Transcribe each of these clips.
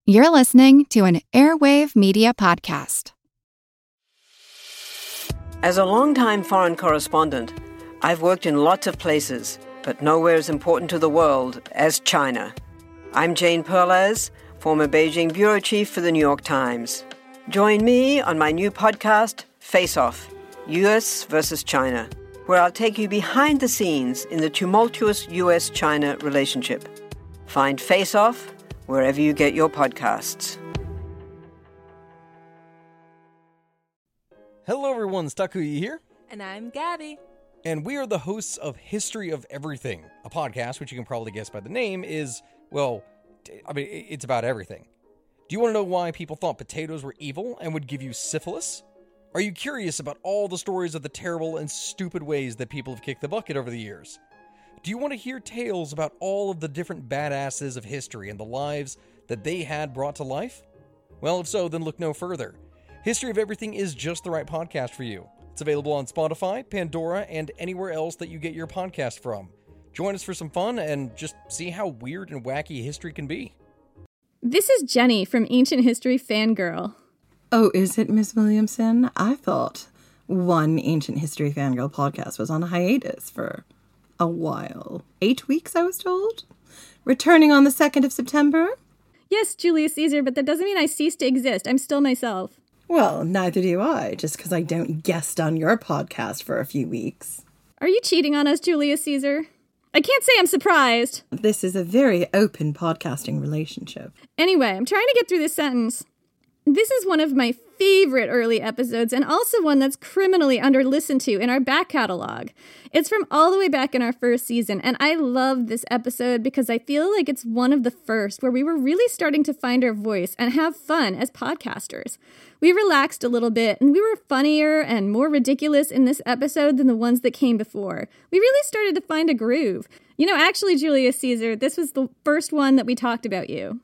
You're listening to an Airwave Media Podcast. As a longtime foreign correspondent, I've worked in lots of places, but nowhere as important to the world as China. I'm Jane Perlez, former Beijing bureau chief for the New York Times. Join me on my new podcast, Face Off, U.S. versus China, where I'll take you behind the scenes in the tumultuous U.S.-China relationship. Find Face Off wherever you get your podcasts. Hello everyone, Takuya here. And I'm Gabby. And we are the hosts of History of Everything, a podcast which you can probably guess by the name is, well, it's about everything. Do you want to know why people thought potatoes were evil and would give you syphilis? Are you curious about all the stories of the terrible and stupid ways that people have kicked the bucket over the years? Do you want to hear tales about all of the different badasses of history and the lives that they had brought to life? Well, if so, then look no further. History of Everything is just the right podcast for you. It's available on Spotify, Pandora, and anywhere else that you get your podcast from. Join us for some fun and just see how weird and wacky history can be. This is Jenny from Ancient History Fangirl. Oh, is it, Miss Williamson? I thought one Ancient History Fangirl podcast was on a hiatus for a while. 8 weeks, I was told? Returning on the 2nd of September? Yes, Julius Caesar, but that doesn't mean I cease to exist. I'm still myself. Well, neither do I, just because I don't guest on your podcast for a few weeks. Are you cheating on us, Julius Caesar? I can't say I'm surprised. This is a very open podcasting relationship. Anyway, I'm trying to get through this sentence. This is one of my favorite early episodes, and also one that's criminally under-listened to in our back catalog. It's from all the way back in our first season, and I love this episode because I feel like it's one of the first where we were really starting to find our voice and have fun as podcasters. We relaxed a little bit, and we were funnier and more ridiculous in this episode than the ones that came before. We really started to find a groove. You know, actually, Julius Caesar, this was the first one that we talked about you.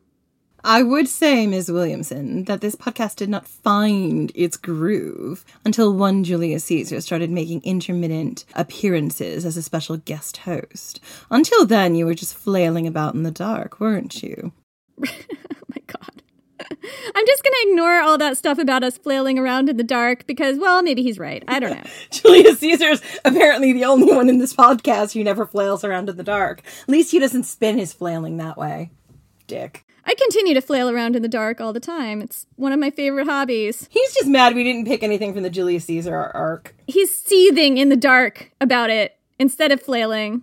I would say, Ms. Williamson, that this podcast did not find its groove until one Julius Caesar started making intermittent appearances as a special guest host. Until then, you were just flailing about in the dark, weren't you? Oh my God. I'm just going to ignore all that stuff about us flailing around in the dark because, well, maybe he's right. I don't know. Julius Caesar's apparently the only one in this podcast who never flails around in the dark. At least he doesn't spin his flailing that way. Dick. I continue to flail around in the dark all the time. It's one of my favorite hobbies. He's just mad we didn't pick anything from the Julius Caesar arc. He's seething in the dark about it instead of flailing.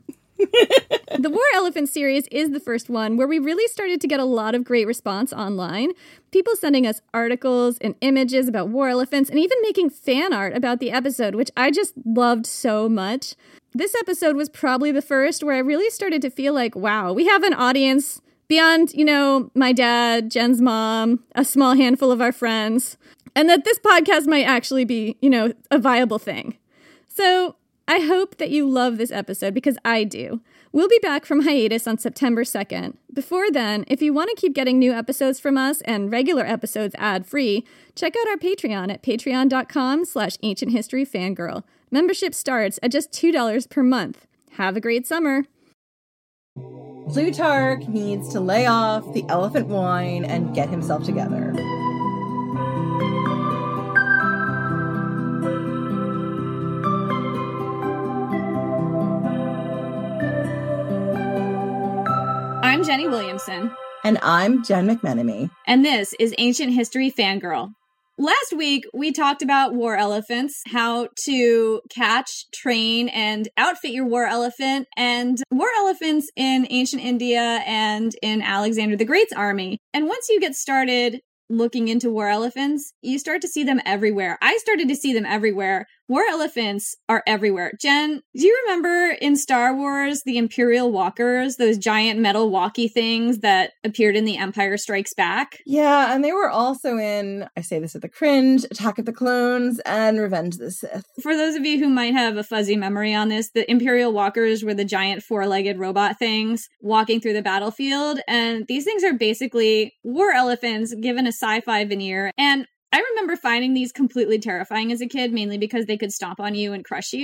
The War Elephant series is the first one where we really started to get a lot of great response online. People sending us articles and images about war elephants and even making fan art about the episode, which I just loved so much. This episode was probably the first where I really started to feel like, wow, we have an audience beyond, you know, my dad, Jen's mom, a small handful of our friends, and that this podcast might actually be, you know, a viable thing. So I hope that you love this episode because I do. We'll be back from hiatus on September 2nd. Before then, if you want to keep getting new episodes from us and regular episodes ad-free, check out our Patreon at patreon.com/ancienthistoryfangirl. Membership starts at just $2 per month. Have a great summer. Plutarch needs to lay off the elephant wine and get himself together. I'm Jenny Williamson. And I'm Jen McMenemy. And this is Ancient History Fangirl. Last week, we talked about war elephants, how to catch, train, and outfit your war elephant, and war elephants in ancient India and in Alexander the Great's army. And once you get started looking into war elephants, you start to see them everywhere. I started to see them everywhere. War elephants are everywhere. Jen, do you remember in Star Wars, the Imperial Walkers, those giant metal walkie things that appeared in The Empire Strikes Back? Yeah, and they were also in, I say this at the cringe, Attack of the Clones, and Revenge of the Sith. For those of you who might have a fuzzy memory on this, the Imperial Walkers were the giant four-legged robot things walking through the battlefield, and these things are basically war elephants given a sci-fi veneer, and I remember finding these completely terrifying as a kid, mainly because they could stomp on you and crush you.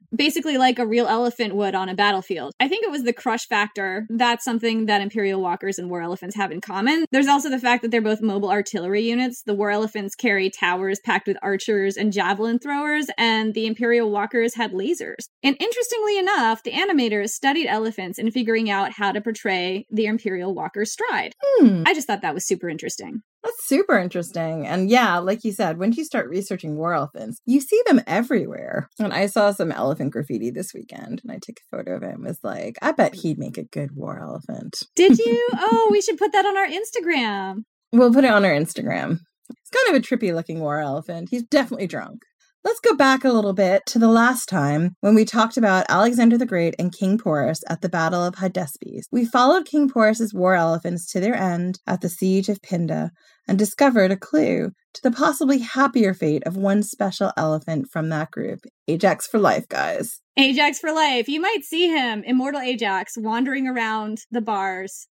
basically like a real elephant would on a battlefield. I think it was the crush factor. That's something that Imperial Walkers and war elephants have in common. There's also the fact that they're both mobile artillery units. The war elephants carry towers packed with archers and javelin throwers, and the Imperial Walkers had lasers. And interestingly enough, the animators studied elephants in figuring out how to portray the Imperial Walker's stride. I just thought that was super interesting. That's super interesting. And yeah, like you said, once you start researching war elephants, you see them everywhere. And I saw some elephant graffiti this weekend, and I took a photo of it and was like, I bet he'd make a good war elephant. Did you? Oh, we should put that on our Instagram. We'll put it on our Instagram. It's kind of a trippy looking war elephant. He's definitely drunk. Let's go back a little bit to the last time when we talked about Alexander the Great and King Porus at the Battle of Hydaspes. We followed King Porus's war elephants to their end at the Siege of Pinda and discovered a clue to the possibly happier fate of one special elephant from that group. Ajax for life, guys. Ajax for life. You might see him, Immortal Ajax, wandering around the bars.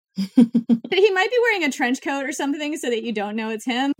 He might be wearing a trench coat or something so that you don't know it's him.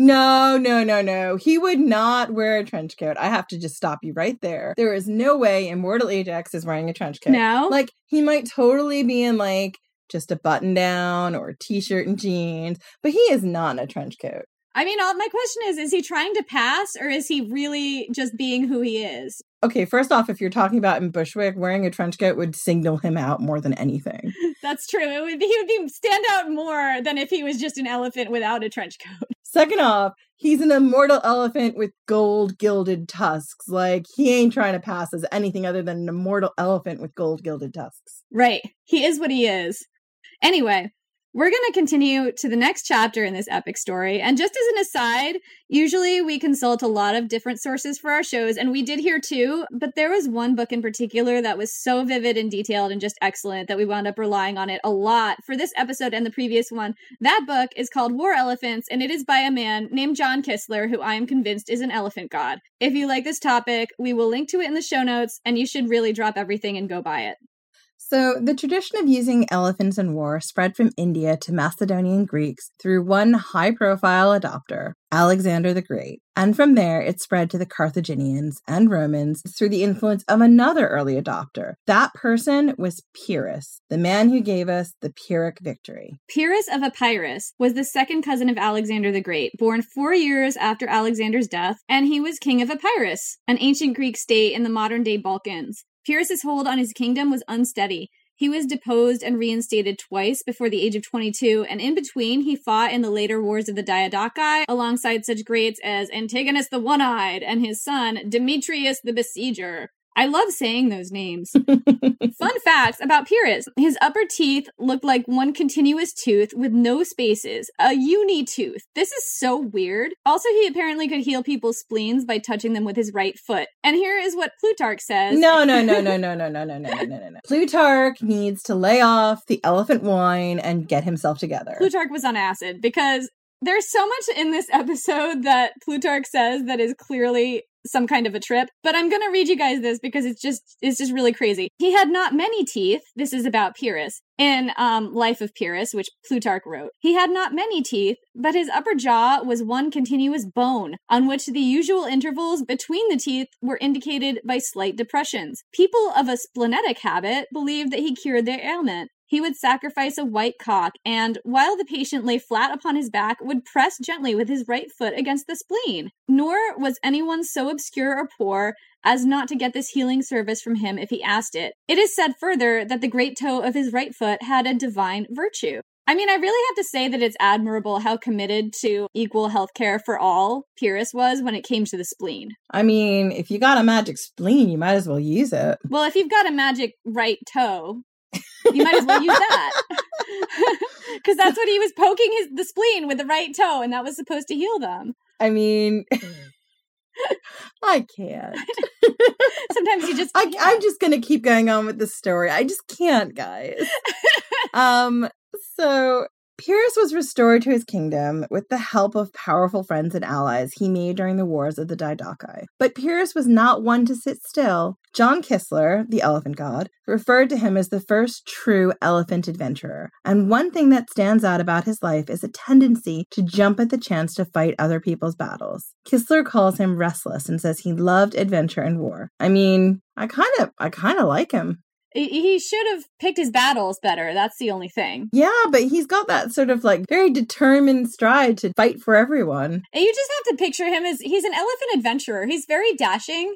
No. He would not wear a trench coat. I have to just stop you right there. There is no way Immortal Ajax is wearing a trench coat. No? Like, he might totally be in, like, just a button down or a t-shirt and jeans, but he is not in a trench coat. I mean, my question is he trying to pass or is he really just being who he is? Okay, first off, if you're talking about in Bushwick, wearing a trench coat would signal him out more than anything. That's true. He would stand out more than if he was just an elephant without a trench coat. Second off, he's an immortal elephant with gold gilded tusks. Like, he ain't trying to pass as anything other than an immortal elephant with gold gilded tusks. Right. He is what he is. Anyway, we're going to continue to the next chapter in this epic story. And just as an aside, usually we consult a lot of different sources for our shows, and we did here too, but there was one book in particular that was so vivid and detailed and just excellent that we wound up relying on it a lot for this episode and the previous one. That book is called War Elephants, and it is by a man named John Kistler, who I am convinced is an elephant god. If you like this topic, we will link to it in the show notes, and you should really drop everything and go buy it. So, the tradition of using elephants in war spread from India to Macedonian Greeks through one high-profile adopter, Alexander the Great. And from there, it spread to the Carthaginians and Romans through the influence of another early adopter. That person was Pyrrhus, the man who gave us the Pyrrhic victory. Pyrrhus of Epirus was the second cousin of Alexander the Great, born 4 years after Alexander's death, and he was king of Epirus, an ancient Greek state in the modern-day Balkans. Pyrrhus's hold on his kingdom was unsteady. He was deposed and reinstated twice before the age of 22, and in between, he fought in the later wars of the Diadochi alongside such greats as Antigonus the One-Eyed and his son, Demetrius the Besieger. I love saying those names. Fun facts about Pyrrhus. His upper teeth looked like one continuous tooth with no spaces, a uni-tooth. This is so weird. Also, he apparently could heal people's spleens by touching them with his right foot. And here is what Plutarch says. No. Plutarch needs to lay off the elephant wine and get himself together. Plutarch was on acid because there's so much in this episode that Plutarch says that is clearly some kind of a trip, but I'm going to read you guys this because it's just really crazy. He had not many teeth. This is about Pyrrhus in Life of Pyrrhus, which Plutarch wrote. He had not many teeth, but his upper jaw was one continuous bone on which the usual intervals between the teeth were indicated by slight depressions. People of a splenetic habit believed that he cured their ailment. He would sacrifice a white cock and, while the patient lay flat upon his back, would press gently with his right foot against the spleen. Nor was anyone so obscure or poor as not to get this healing service from him if he asked it. It is said further that the great toe of his right foot had a divine virtue. I mean, I really have to say that it's admirable how committed to equal healthcare for all Pyrrhus was when it came to the spleen. I mean, if you got a magic spleen, you might as well use it. Well, if you've got a magic right toe, you might as well use that. Because that's what he was poking the spleen with the right toe, and that was supposed to heal them. I mean, I can't. Sometimes you just can't. I'm just going to keep going on with the story. I just can't, guys. So Pyrrhus was restored to his kingdom with the help of powerful friends and allies he made during the wars of the Didachi. But Pyrrhus was not one to sit still. John Kistler, the elephant god, referred to him as the first true elephant adventurer. And one thing that stands out about his life is a tendency to jump at the chance to fight other people's battles. Kistler calls him restless and says he loved adventure and war. I mean, I kind of like him. He should have picked his battles better. That's the only thing. Yeah, but he's got that sort of like very determined stride to fight for everyone. And you just have to picture him as he's an elephant adventurer. He's very dashing.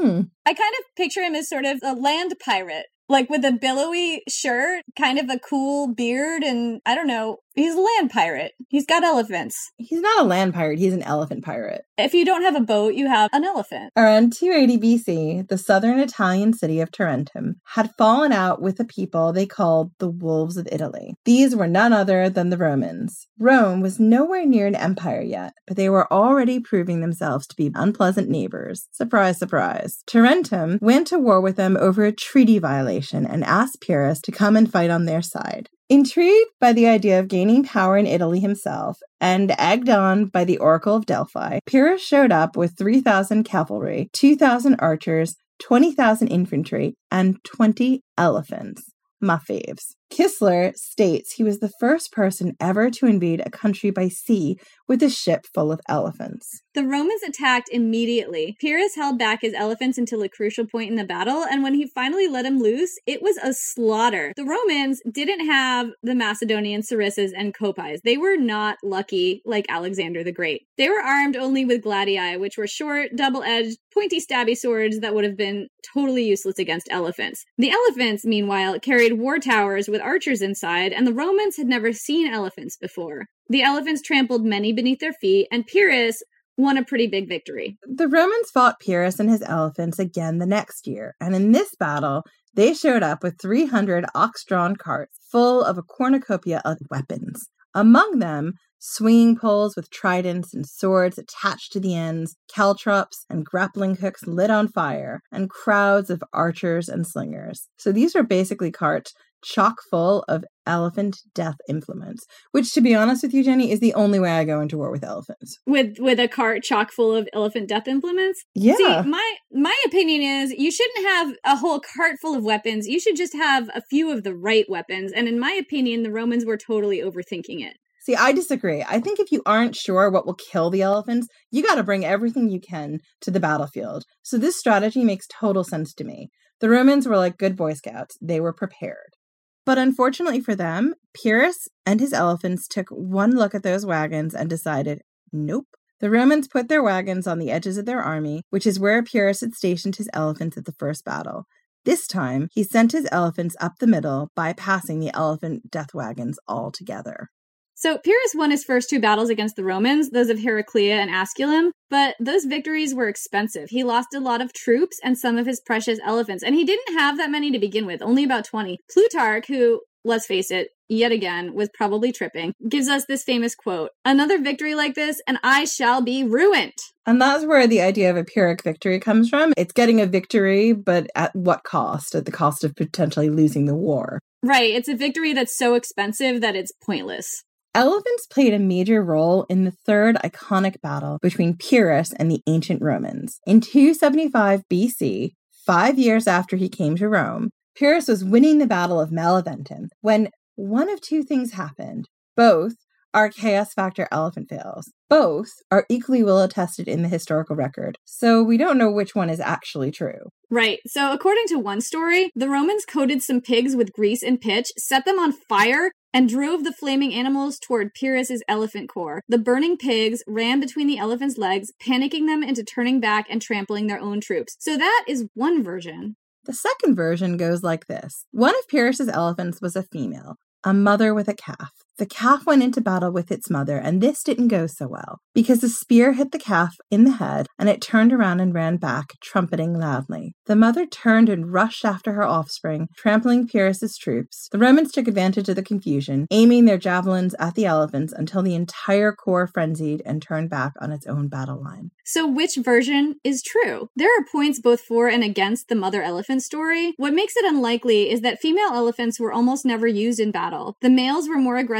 I kind of picture him as sort of a land pirate, like with a billowy shirt, kind of a cool beard, and I don't know. He's a land pirate. He's got elephants. He's not a land pirate. He's an elephant pirate. If you don't have a boat, you have an elephant. Around 280 BC, the southern Italian city of Tarentum had fallen out with a people they called the Wolves of Italy. These were none other than the Romans. Rome was nowhere near an empire yet, but they were already proving themselves to be unpleasant neighbors. Surprise, surprise. Tarentum went to war with them over a treaty violation and asked Pyrrhus to come and fight on their side. Intrigued by the idea of gaining power in Italy himself, and egged on by the Oracle of Delphi, Pyrrhus showed up with 3,000 cavalry, 2,000 archers, 20,000 infantry, and 20 elephants. My faves. Kistler states he was the first person ever to invade a country by sea with a ship full of elephants. The Romans attacked immediately. Pyrrhus held back his elephants until a crucial point in the battle, and when he finally let him loose, it was a slaughter. The Romans didn't have the Macedonian sarissas and kopais. They were not lucky like Alexander the Great. They were armed only with gladii, which were short, double-edged, pointy, stabby swords that would have been totally useless against elephants. The elephants, meanwhile, carried war towers with archers inside, and the Romans had never seen elephants before. The elephants trampled many beneath their feet, and Pyrrhus won a pretty big victory. The Romans fought Pyrrhus and his elephants again the next year, and in this battle, they showed up with 300 ox-drawn carts full of a cornucopia of weapons. Among them, swinging poles with tridents and swords attached to the ends, caltrops and grappling hooks lit on fire, and crowds of archers and slingers. So these are basically carts chock full of elephant death implements, which, to be honest with you, Jenny, is the only way I go into war with elephants. With a cart chock full of elephant death implements? Yeah. See, my opinion is you shouldn't have a whole cart full of weapons. You should just have a few of the right weapons. And in my opinion, the Romans were totally overthinking it. See, I disagree. I think if you aren't sure what will kill the elephants, you got to bring everything you can to the battlefield. So this strategy makes total sense to me. The Romans were like good Boy Scouts. They were prepared. But unfortunately for them, Pyrrhus and his elephants took one look at those wagons and decided, nope. The Romans put their wagons on the edges of their army, which is where Pyrrhus had stationed his elephants at the first battle. This time, he sent his elephants up the middle, bypassing the elephant death wagons altogether. So Pyrrhus won his first two battles against the Romans, those of Heraclea and Asculum, but those victories were expensive. He lost a lot of troops and some of his precious elephants, and he didn't have that many to begin with, only about 20. Plutarch, who, let's face it, yet again, was probably tripping, gives us this famous quote, "Another victory like this, and I shall be ruined." And that's where the idea of a Pyrrhic victory comes from. It's getting a victory, but at what cost? At the cost of potentially losing the war. Right, it's a victory that's so expensive that it's pointless. Elephants played a major role in the third iconic battle between Pyrrhus and the ancient Romans. In 275 BC, 5 years after he came to Rome, Pyrrhus was winning the Battle of Maleventum when one of two things happened. Both are chaos factor elephant fails. Both are equally well attested in the historical record, so we don't know which one is actually true. Right. So according to one story, the Romans coated some pigs with grease and pitch, set them on fire, and drove the flaming animals toward Pyrrhus's elephant corps. The burning pigs ran between the elephants' legs, panicking them into turning back and trampling their own troops. So that is one version. The second version goes like this. One of Pyrrhus's elephants was a female, a mother with a calf. The calf went into battle with its mother, and this didn't go so well, because the spear hit the calf in the head, and it turned around and ran back, trumpeting loudly. The mother turned and rushed after her offspring, trampling Pyrrhus's troops. The Romans took advantage of the confusion, aiming their javelins at the elephants until the entire corps frenzied and turned back on its own battle line. So which version is true? There are points both for and against the mother elephant story. What makes it unlikely is that female elephants were almost never used in battle. The males were more aggressive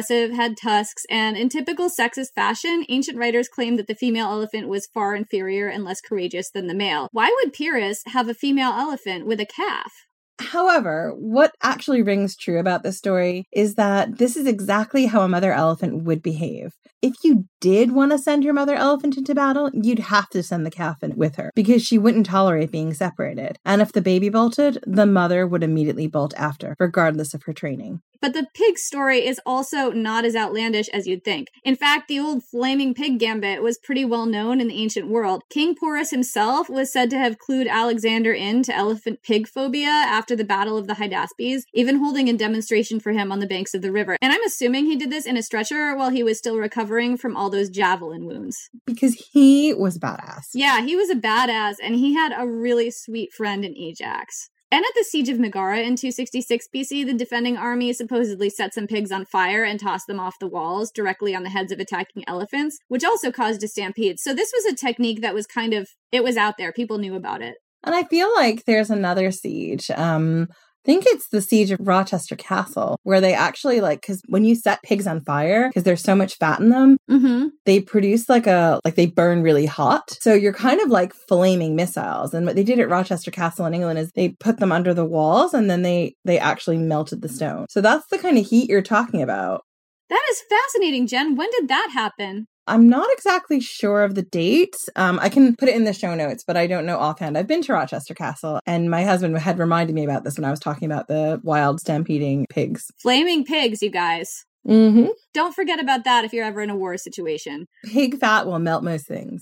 aggressive, had tusks, and in typical sexist fashion, ancient writers claimed that the female elephant was far inferior and less courageous than the male. Why would Pyrrhus have a female elephant with a calf? However, what actually rings true about this story is that this is exactly how a mother elephant would behave. If you did want to send your mother elephant into battle, you'd have to send the calf in with her because she wouldn't tolerate being separated. And if the baby bolted, the mother would immediately bolt after, regardless of her training. But the pig story is also not as outlandish as you'd think. In fact, the old flaming pig gambit was pretty well known in the ancient world. King Porus himself was said to have clued Alexander in to elephant pig phobia after the Battle of the Hydaspes, even holding a demonstration for him on the banks of the river. And I'm assuming he did this in a stretcher while he was still recovering from all those javelin wounds. Because he was badass. Yeah, he was a badass, and he had a really sweet friend in Ajax. And at the Siege of Megara in 266 BC, the defending army supposedly set some pigs on fire and tossed them off the walls directly on the heads of attacking elephants, which also caused a stampede. So this was a technique that was it was out there. People knew about it. And I feel like there's another siege. I think it's the Siege of Rochester Castle, where they actually because when you set pigs on fire, because there's so much fat in them, they produce they burn really hot. So you're kind of like flaming missiles. And what they did at Rochester Castle in England is they put them under the walls and then they actually melted the stone. So that's the kind of heat you're talking about. That is fascinating, Jen. When did that happen? I'm not exactly sure of the dates. I can put it in the show notes, but I don't know offhand. I've been to Rochester Castle, and my husband had reminded me about this when I was talking about the wild stampeding pigs. Flaming pigs, you guys. Mm-hmm. Don't forget about that if you're ever in a war situation. Pig fat will melt most things.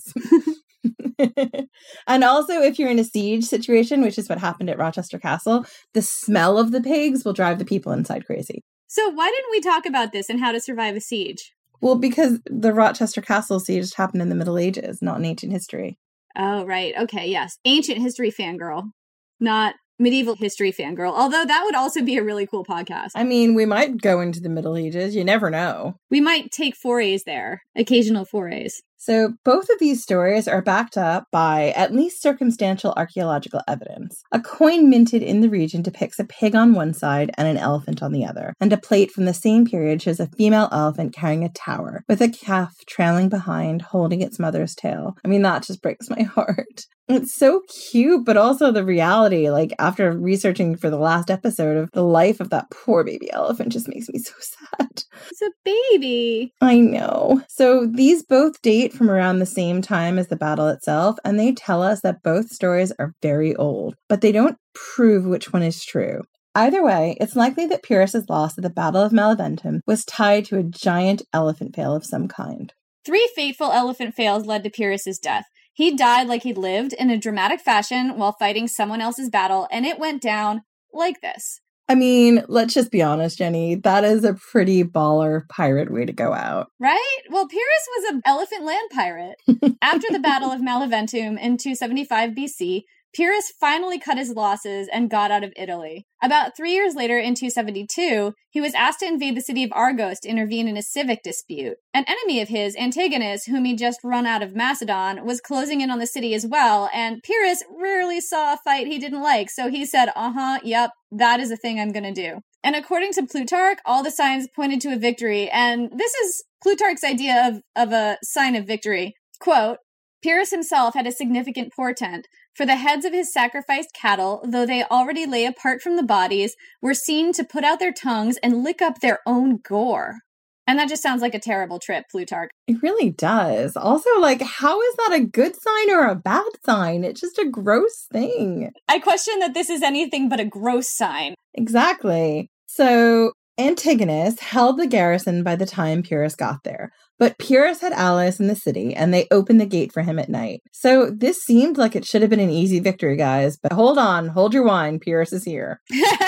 And also, if you're in a siege situation, which is what happened at Rochester Castle, the smell of the pigs will drive the people inside crazy. So why didn't we talk about this and how to survive a siege? Well, because the Rochester Castle siege happened in the Middle Ages, not in ancient history. Oh, right. Okay, yes. Ancient history fangirl, not medieval history fangirl. Although that would also be a really cool podcast. I mean, we might go into the Middle Ages. You never know. We might take forays there, occasional forays. So both of these stories are backed up by at least circumstantial archaeological evidence. A coin minted in the region depicts a pig on one side and an elephant on the other, and a plate from the same period shows a female elephant carrying a tower, with a calf trailing behind, holding its mother's tail. I mean, that just breaks my heart. It's so cute, but also the reality, after researching for the last episode of the life of that poor baby elephant just makes me so sad. It's a baby. I know. So these both date from around the same time as the battle itself, and they tell us that both stories are very old, but they don't prove which one is true. Either way, it's likely that Pyrrhus's loss at the Battle of Maleventum was tied to a giant elephant fail of some kind. 3 fateful elephant fails led to Pyrrhus's death. He died like he'd lived in a dramatic fashion while fighting someone else's battle, and it went down like this. I mean, let's just be honest, Jenny. That is a pretty baller pirate way to go out. Right? Well, Pyrrhus was an elephant land pirate. After the Battle of Maleventum in 275 BC, Pyrrhus finally cut his losses and got out of Italy. About 3 years later, in 272, he was asked to invade the city of Argos to intervene in a civic dispute. An enemy of his, Antigonus, whom he'd just run out of Macedon, was closing in on the city as well, and Pyrrhus rarely saw a fight he didn't like, so he said, yep, that is a thing I'm gonna do. And according to Plutarch, all the signs pointed to a victory, and this is Plutarch's idea of a sign of victory. Quote, Pyrrhus himself had a significant portent, for the heads of his sacrificed cattle, though they already lay apart from the bodies, were seen to put out their tongues and lick up their own gore. And that just sounds like a terrible trip, Plutarch. It really does. Also, how is that a good sign or a bad sign? It's just a gross thing. I question that this is anything but a gross sign. Exactly. So Antigonus held the garrison by the time Pyrrhus got there, but Pyrrhus had allies in the city, and they opened the gate for him at night. So this seemed like it should have been an easy victory, guys, but hold your wine, Pyrrhus is here.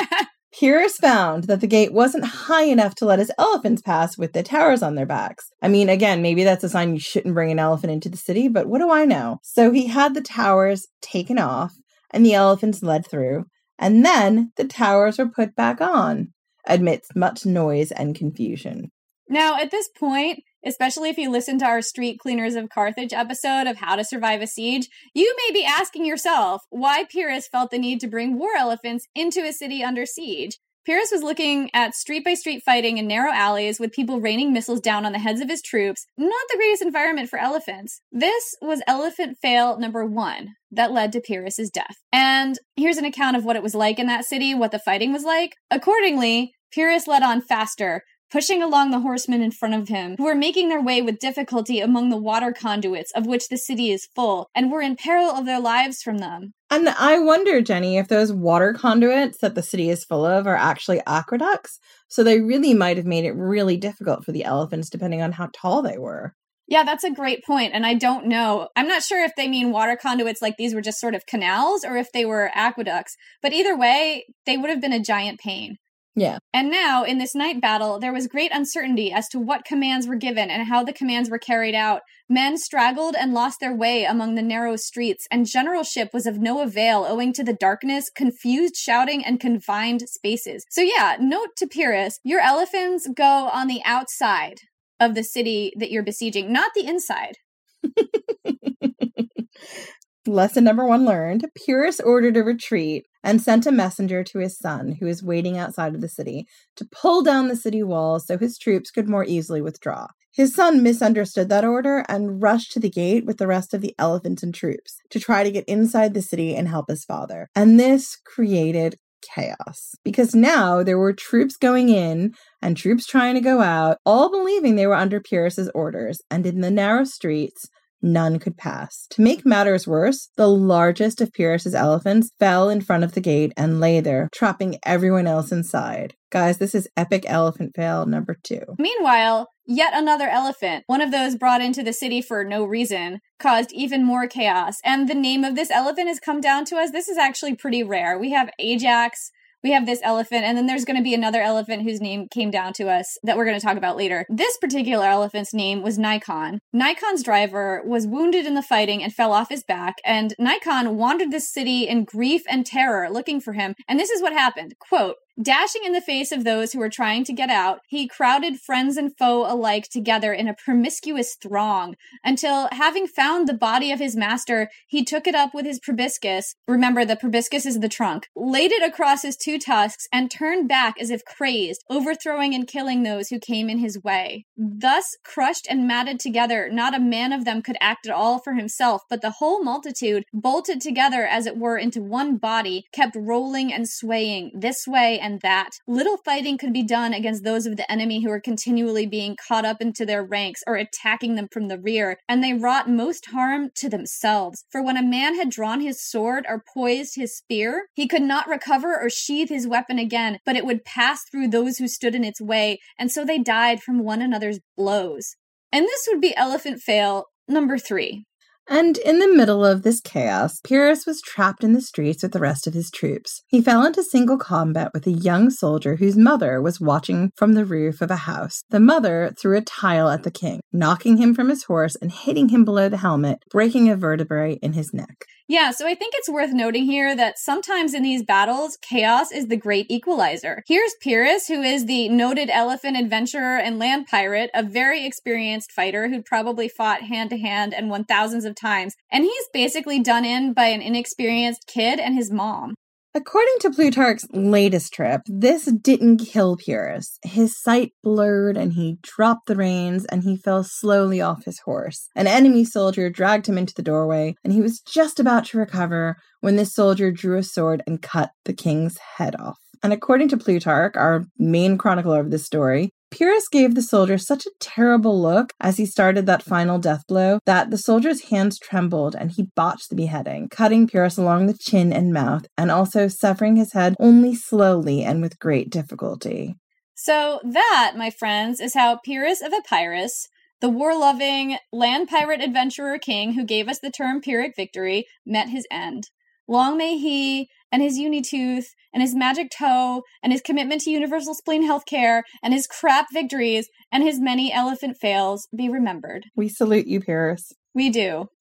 Pyrrhus found that the gate wasn't high enough to let his elephants pass with the towers on their backs. I mean, again, maybe that's a sign you shouldn't bring an elephant into the city, but what do I know? So he had the towers taken off, and the elephants led through, and then the towers were put back on, amidst much noise and confusion. Now, at this point, especially if you listen to our Street Cleaners of Carthage episode of How to Survive a Siege, you may be asking yourself why Pyrrhus felt the need to bring war elephants into a city under siege. Pyrrhus was looking at street-by-street fighting in narrow alleys with people raining missiles down on the heads of his troops. Not the greatest environment for elephants. This was elephant fail number 1 that led to Pyrrhus's death. And here's an account of what it was like in that city, what the fighting was like. Accordingly, Pyrrhus led on faster, pushing along the horsemen in front of him, who were making their way with difficulty among the water conduits of which the city is full, and were in peril of their lives from them. And I wonder, Jenny, if those water conduits that the city is full of are actually aqueducts. So they really might have made it really difficult for the elephants, depending on how tall they were. Yeah, that's a great point. And I don't know. I'm not sure if they mean water conduits like these were just sort of canals or if they were aqueducts. But either way, they would have been a giant pain. Yeah. And now, in this night battle, there was great uncertainty as to what commands were given and how the commands were carried out. Men straggled and lost their way among the narrow streets, and generalship was of no avail owing to the darkness, confused shouting, and confined spaces. So yeah, note to Pyrrhus, your elephants go on the outside of the city that you're besieging, not the inside. Lesson number 1 learned. Pyrrhus ordered a retreat and sent a messenger to his son, who was waiting outside of the city, to pull down the city walls so his troops could more easily withdraw. His son misunderstood that order and rushed to the gate with the rest of the elephants and troops to try to get inside the city and help his father. And this created chaos, because now there were troops going in and troops trying to go out, all believing they were under Pyrrhus's orders, and in the narrow streets, none could pass. To make matters worse, the largest of Pyrrhus's elephants fell in front of the gate and lay there, trapping everyone else inside. Guys, this is epic elephant fail number 2. Meanwhile, yet another elephant, one of those brought into the city for no reason, caused even more chaos. And the name of this elephant has come down to us. This is actually pretty rare. We have Ajax, we have this elephant, and then there's going to be another elephant whose name came down to us that we're going to talk about later. This particular elephant's name was Nikon. Nikon's driver was wounded in the fighting and fell off his back, and Nikon wandered the city in grief and terror looking for him. And this is what happened. Quote, dashing in the face of those who were trying to get out, he crowded friends and foe alike together in a promiscuous throng, until, having found the body of his master, he took it up with his proboscis, remember the proboscis is the trunk, laid it across his 2 tusks, and turned back as if crazed, overthrowing and killing those who came in his way. Thus, crushed and matted together, not a man of them could act at all for himself, but the whole multitude, bolted together as it were into one body, kept rolling and swaying, this way and that. Little fighting could be done against those of the enemy who were continually being caught up into their ranks or attacking them from the rear, and they wrought most harm to themselves. For when a man had drawn his sword or poised his spear, he could not recover or sheathe his weapon again, but it would pass through those who stood in its way, and so they died from one another's blows. And this would be elephant fail number 3. And in the middle of this chaos, Pyrrhus was trapped in the streets with the rest of his troops. He fell into single combat with a young soldier whose mother was watching from the roof of a house. The mother threw a tile at the king, knocking him from his horse and hitting him below the helmet, breaking a vertebrae in his neck. Yeah, so I think it's worth noting here that sometimes in these battles, chaos is the great equalizer. Here's Pyrrhus, who is the noted elephant adventurer and land pirate, a very experienced fighter who'd probably fought hand-to-hand and won thousands of times, and he's basically done in by an inexperienced kid and his mom. According to Plutarch's latest trip, this didn't kill Pyrrhus. His sight blurred and he dropped the reins and he fell slowly off his horse. An enemy soldier dragged him into the doorway and he was just about to recover when this soldier drew a sword and cut the king's head off. And according to Plutarch, our main chronicler of this story, Pyrrhus gave the soldier such a terrible look as he started that final death blow that the soldier's hands trembled and he botched the beheading, cutting Pyrrhus along the chin and mouth and also severing his head only slowly and with great difficulty. So that, my friends, is how Pyrrhus of Epirus, the war-loving land pirate adventurer king who gave us the term Pyrrhic victory, met his end. Long may he and his unitooth and his magic toe and his commitment to universal spleen healthcare and his crap victories and his many elephant fails be remembered. We salute you, Pyrrhus. We do.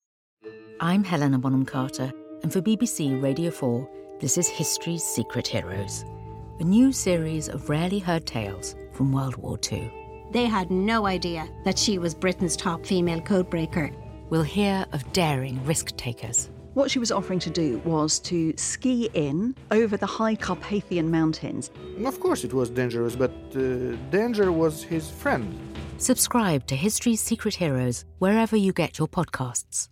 I'm Helena Bonham Carter, and for BBC Radio 4, this is History's Secret Heroes, a new series of rarely heard tales from World War II. They had no idea that she was Britain's top female codebreaker. We'll hear of daring risk-takers, What she was offering to do was to ski in over the high Carpathian mountains. Of course it was dangerous, but danger was his friend. Subscribe to History's Secret Heroes wherever you get your podcasts.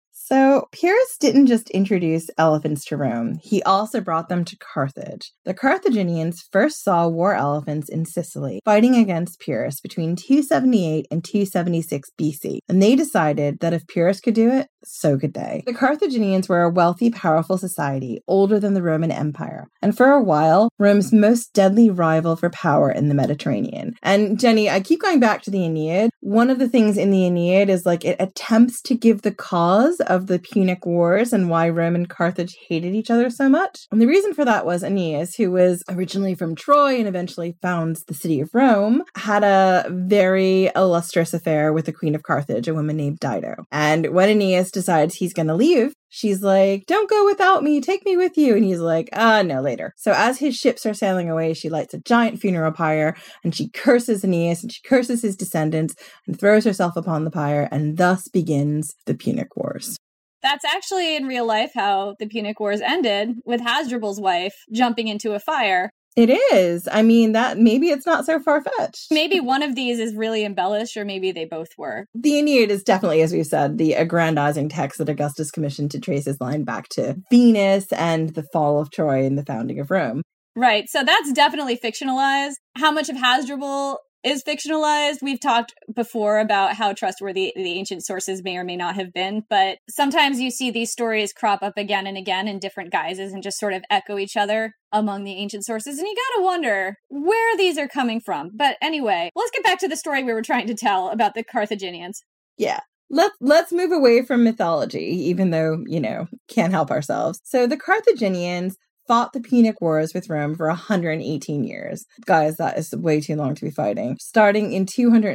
So, Pyrrhus didn't just introduce elephants to Rome, he also brought them to Carthage. The Carthaginians first saw war elephants in Sicily, fighting against Pyrrhus between 278 and 276 BC, and they decided that if Pyrrhus could do it, so could they. The Carthaginians were a wealthy, powerful society, older than the Roman Empire, and for a while, Rome's most deadly rival for power in the Mediterranean. And Jenny, I keep going back to the Aeneid. One of the things in the Aeneid is like it attempts to give the cause of the Punic Wars and why Rome and Carthage hated each other so much. And the reason for that was Aeneas, who was originally from Troy and eventually founds the city of Rome, had a very illustrious affair with the Queen of Carthage, a woman named Dido. And when Aeneas decides he's going to leave, she's like, don't go without me, take me with you. And he's like, no, later. So as his ships are sailing away, she lights a giant funeral pyre and she curses Aeneas and she curses his descendants and throws herself upon the pyre, and thus begins the Punic Wars. That's actually in real life how the Punic Wars ended, with Hasdrubal's wife jumping into a fire. It is. I mean, that maybe it's not so far-fetched. Maybe one of these is really embellished, or maybe they both were. The Aeneid is definitely, as we said, the aggrandizing text that Augustus commissioned to trace his line back to Venus and the fall of Troy and the founding of Rome. Right. So that's definitely fictionalized. How much of Hasdrubal is fictionalized? We've talked before about how trustworthy the ancient sources may or may not have been, but sometimes you see these stories crop up again and again in different guises and just sort of echo each other among the ancient sources, and you gotta wonder where these are coming from. But anyway, let's get back to the story we were trying to tell about the Carthaginians. Yeah. Let's move away from mythology, even though, can't help ourselves. So the Carthaginians fought the Punic Wars with Rome for 118 years. Guys, that is way too long to be fighting. Starting in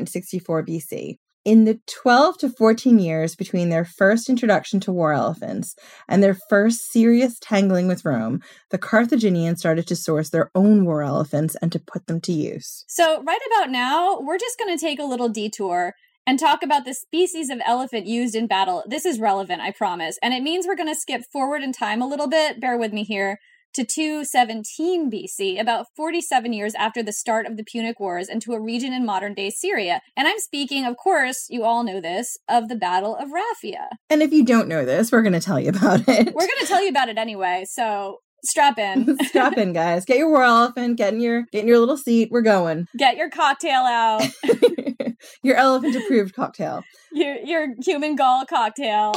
264 BC. In the 12 to 14 years between their first introduction to war elephants and their first serious tangling with Rome, the Carthaginians started to source their own war elephants and to put them to use. So right about now, we're just going to take a little detour and talk about the species of elephant used in battle. This is relevant, I promise. And it means we're going to skip forward in time a little bit. Bear with me here. To 217 BC, about 47 years after the start of the Punic Wars, and to a region in modern-day Syria. And I'm speaking, of course, you all know this, of the Battle of Raphia. And if you don't know this, we're going to tell you about it. We're going to tell you about it anyway, so strap in. Strap in, guys. Get your war elephant, get in your little seat. We're going. Get your cocktail out. Your elephant-approved cocktail. Your human gall cocktail.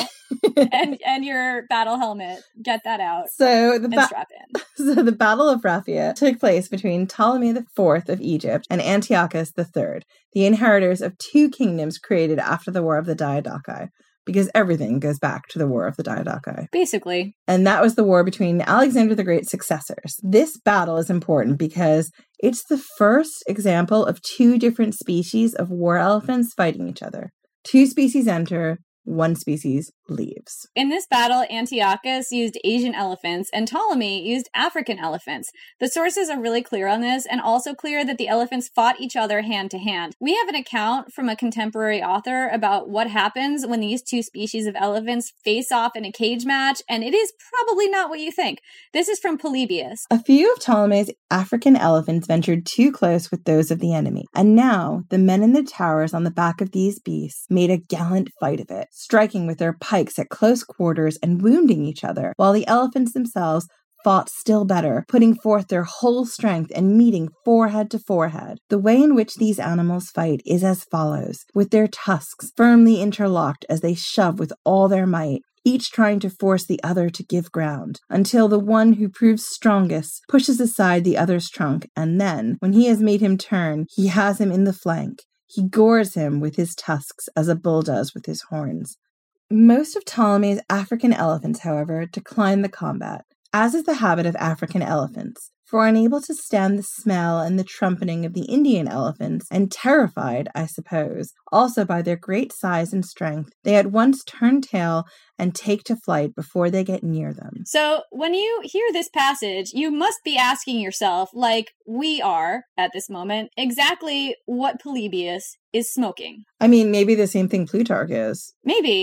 and your battle helmet. Get that out. So strap in. So the Battle of Raphia took place between Ptolemy IV of Egypt and Antiochus III, the inheritors of two kingdoms created after the War of the Diadochi, because everything goes back to the War of the Diadochi. Basically. And that was the war between Alexander the Great's successors. This battle is important because it's the first example of two different species of war elephants fighting each other. Two species enter, one species leaves. In this battle, Antiochus used Asian elephants and Ptolemy used African elephants. The sources are really clear on this, and also clear that the elephants fought each other hand to hand. We have an account from a contemporary author about what happens when these two species of elephants face off in a cage match, and it is probably not what you think. This is from Polybius. A few of Ptolemy's African elephants ventured too close with those of the enemy, and now the men in the towers on the back of these beasts made a gallant fight of it, striking with their pikes at close quarters and wounding each other, while the elephants themselves fought still better, putting forth their whole strength and meeting forehead to forehead. The way in which these animals fight is as follows, with their tusks firmly interlocked as they shove with all their might, each trying to force the other to give ground, until the one who proves strongest pushes aside the other's trunk, and then, when he has made him turn, he has him in the flank. He gores him with his tusks as a bull does with his horns. Most of Ptolemy's African elephants, however, decline the combat, as is the habit of African elephants, for unable to stand the smell and the trumpeting of the Indian elephants, and terrified, I suppose, also by their great size and strength, they at once turn tail and take to flight before they get near them. So when you hear this passage, you must be asking yourself, like we are at this moment, exactly what Polybius is smoking. I mean, maybe the same thing Plutarch is. Maybe.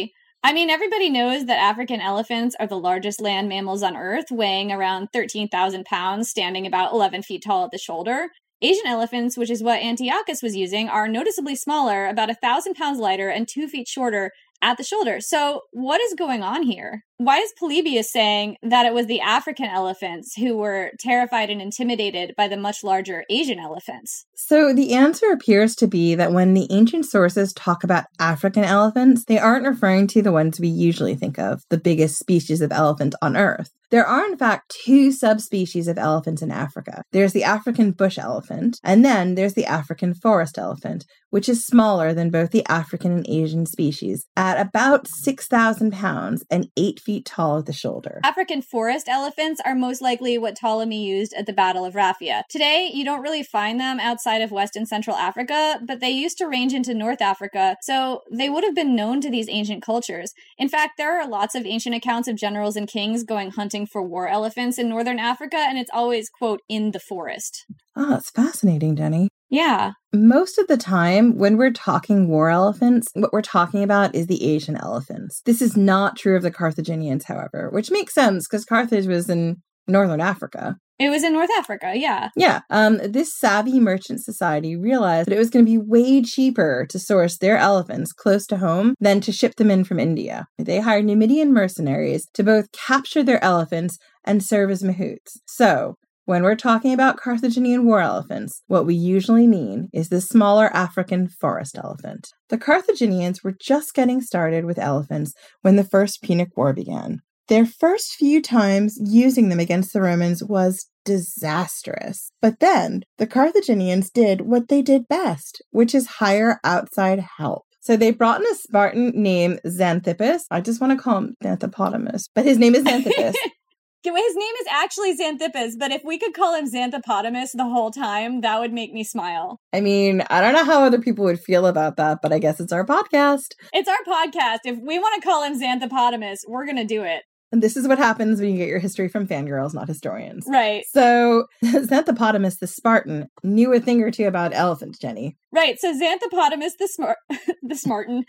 I mean, everybody knows that African elephants are the largest land mammals on Earth, weighing around 13,000 pounds, standing about 11 feet tall at the shoulder. Asian elephants, which is what Antiochus was using, are noticeably smaller, about 1,000 pounds lighter, and 2 feet shorter at the shoulder. So what is going on here? Why is Polybius saying that it was the African elephants who were terrified and intimidated by the much larger Asian elephants? So the answer appears to be that when the ancient sources talk about African elephants, they aren't referring to the ones we usually think of, the biggest species of elephant on Earth. There are, in fact, 2 subspecies of elephants in Africa. There's the African bush elephant, and then there's the African forest elephant, which is smaller than both the African and Asian species, at about 6,000 pounds and 8 feet tall at the shoulder. African forest elephants are most likely what Ptolemy used at the Battle of Raphia. Today, you don't really find them outside of West and Central Africa, but they used to range into North Africa, so they would have been known to these ancient cultures. In fact, there are lots of ancient accounts of generals and kings going hunting for war elephants in northern Africa, and it's always, quote, in the forest. Oh, it's fascinating, Jenny. Yeah. Most of the time, when we're talking war elephants, what we're talking about is the Asian elephants. This is not true of the Carthaginians, however, which makes sense because Carthage was in northern Africa. It was in North Africa, yeah. Yeah. This savvy merchant society realized that it was going to be way cheaper to source their elephants close to home than to ship them in from India. They hired Numidian mercenaries to both capture their elephants and serve as mahouts. So, when we're talking about Carthaginian war elephants, what we usually mean is the smaller African forest elephant. The Carthaginians were just getting started with elephants when the First Punic War began. Their first few times using them against the Romans was disastrous. But then the Carthaginians did what they did best, which is hire outside help. So they brought in a Spartan named Xanthippus. I just want to call him Xanthopotamus, but his name is Xanthippus. His name is actually Xanthippus, but if we could call him Xanthopotamus the whole time, that would make me smile. I mean, I don't know how other people would feel about that, but I guess it's our podcast. It's our podcast. If we want to call him Xanthopotamus, we're going to do it. And this is what happens when you get your history from fangirls, not historians. Right. So Xanthopotamus the Spartan knew a thing or two about elephants, Jenny. Right. So Xanthopotamus the Spartan.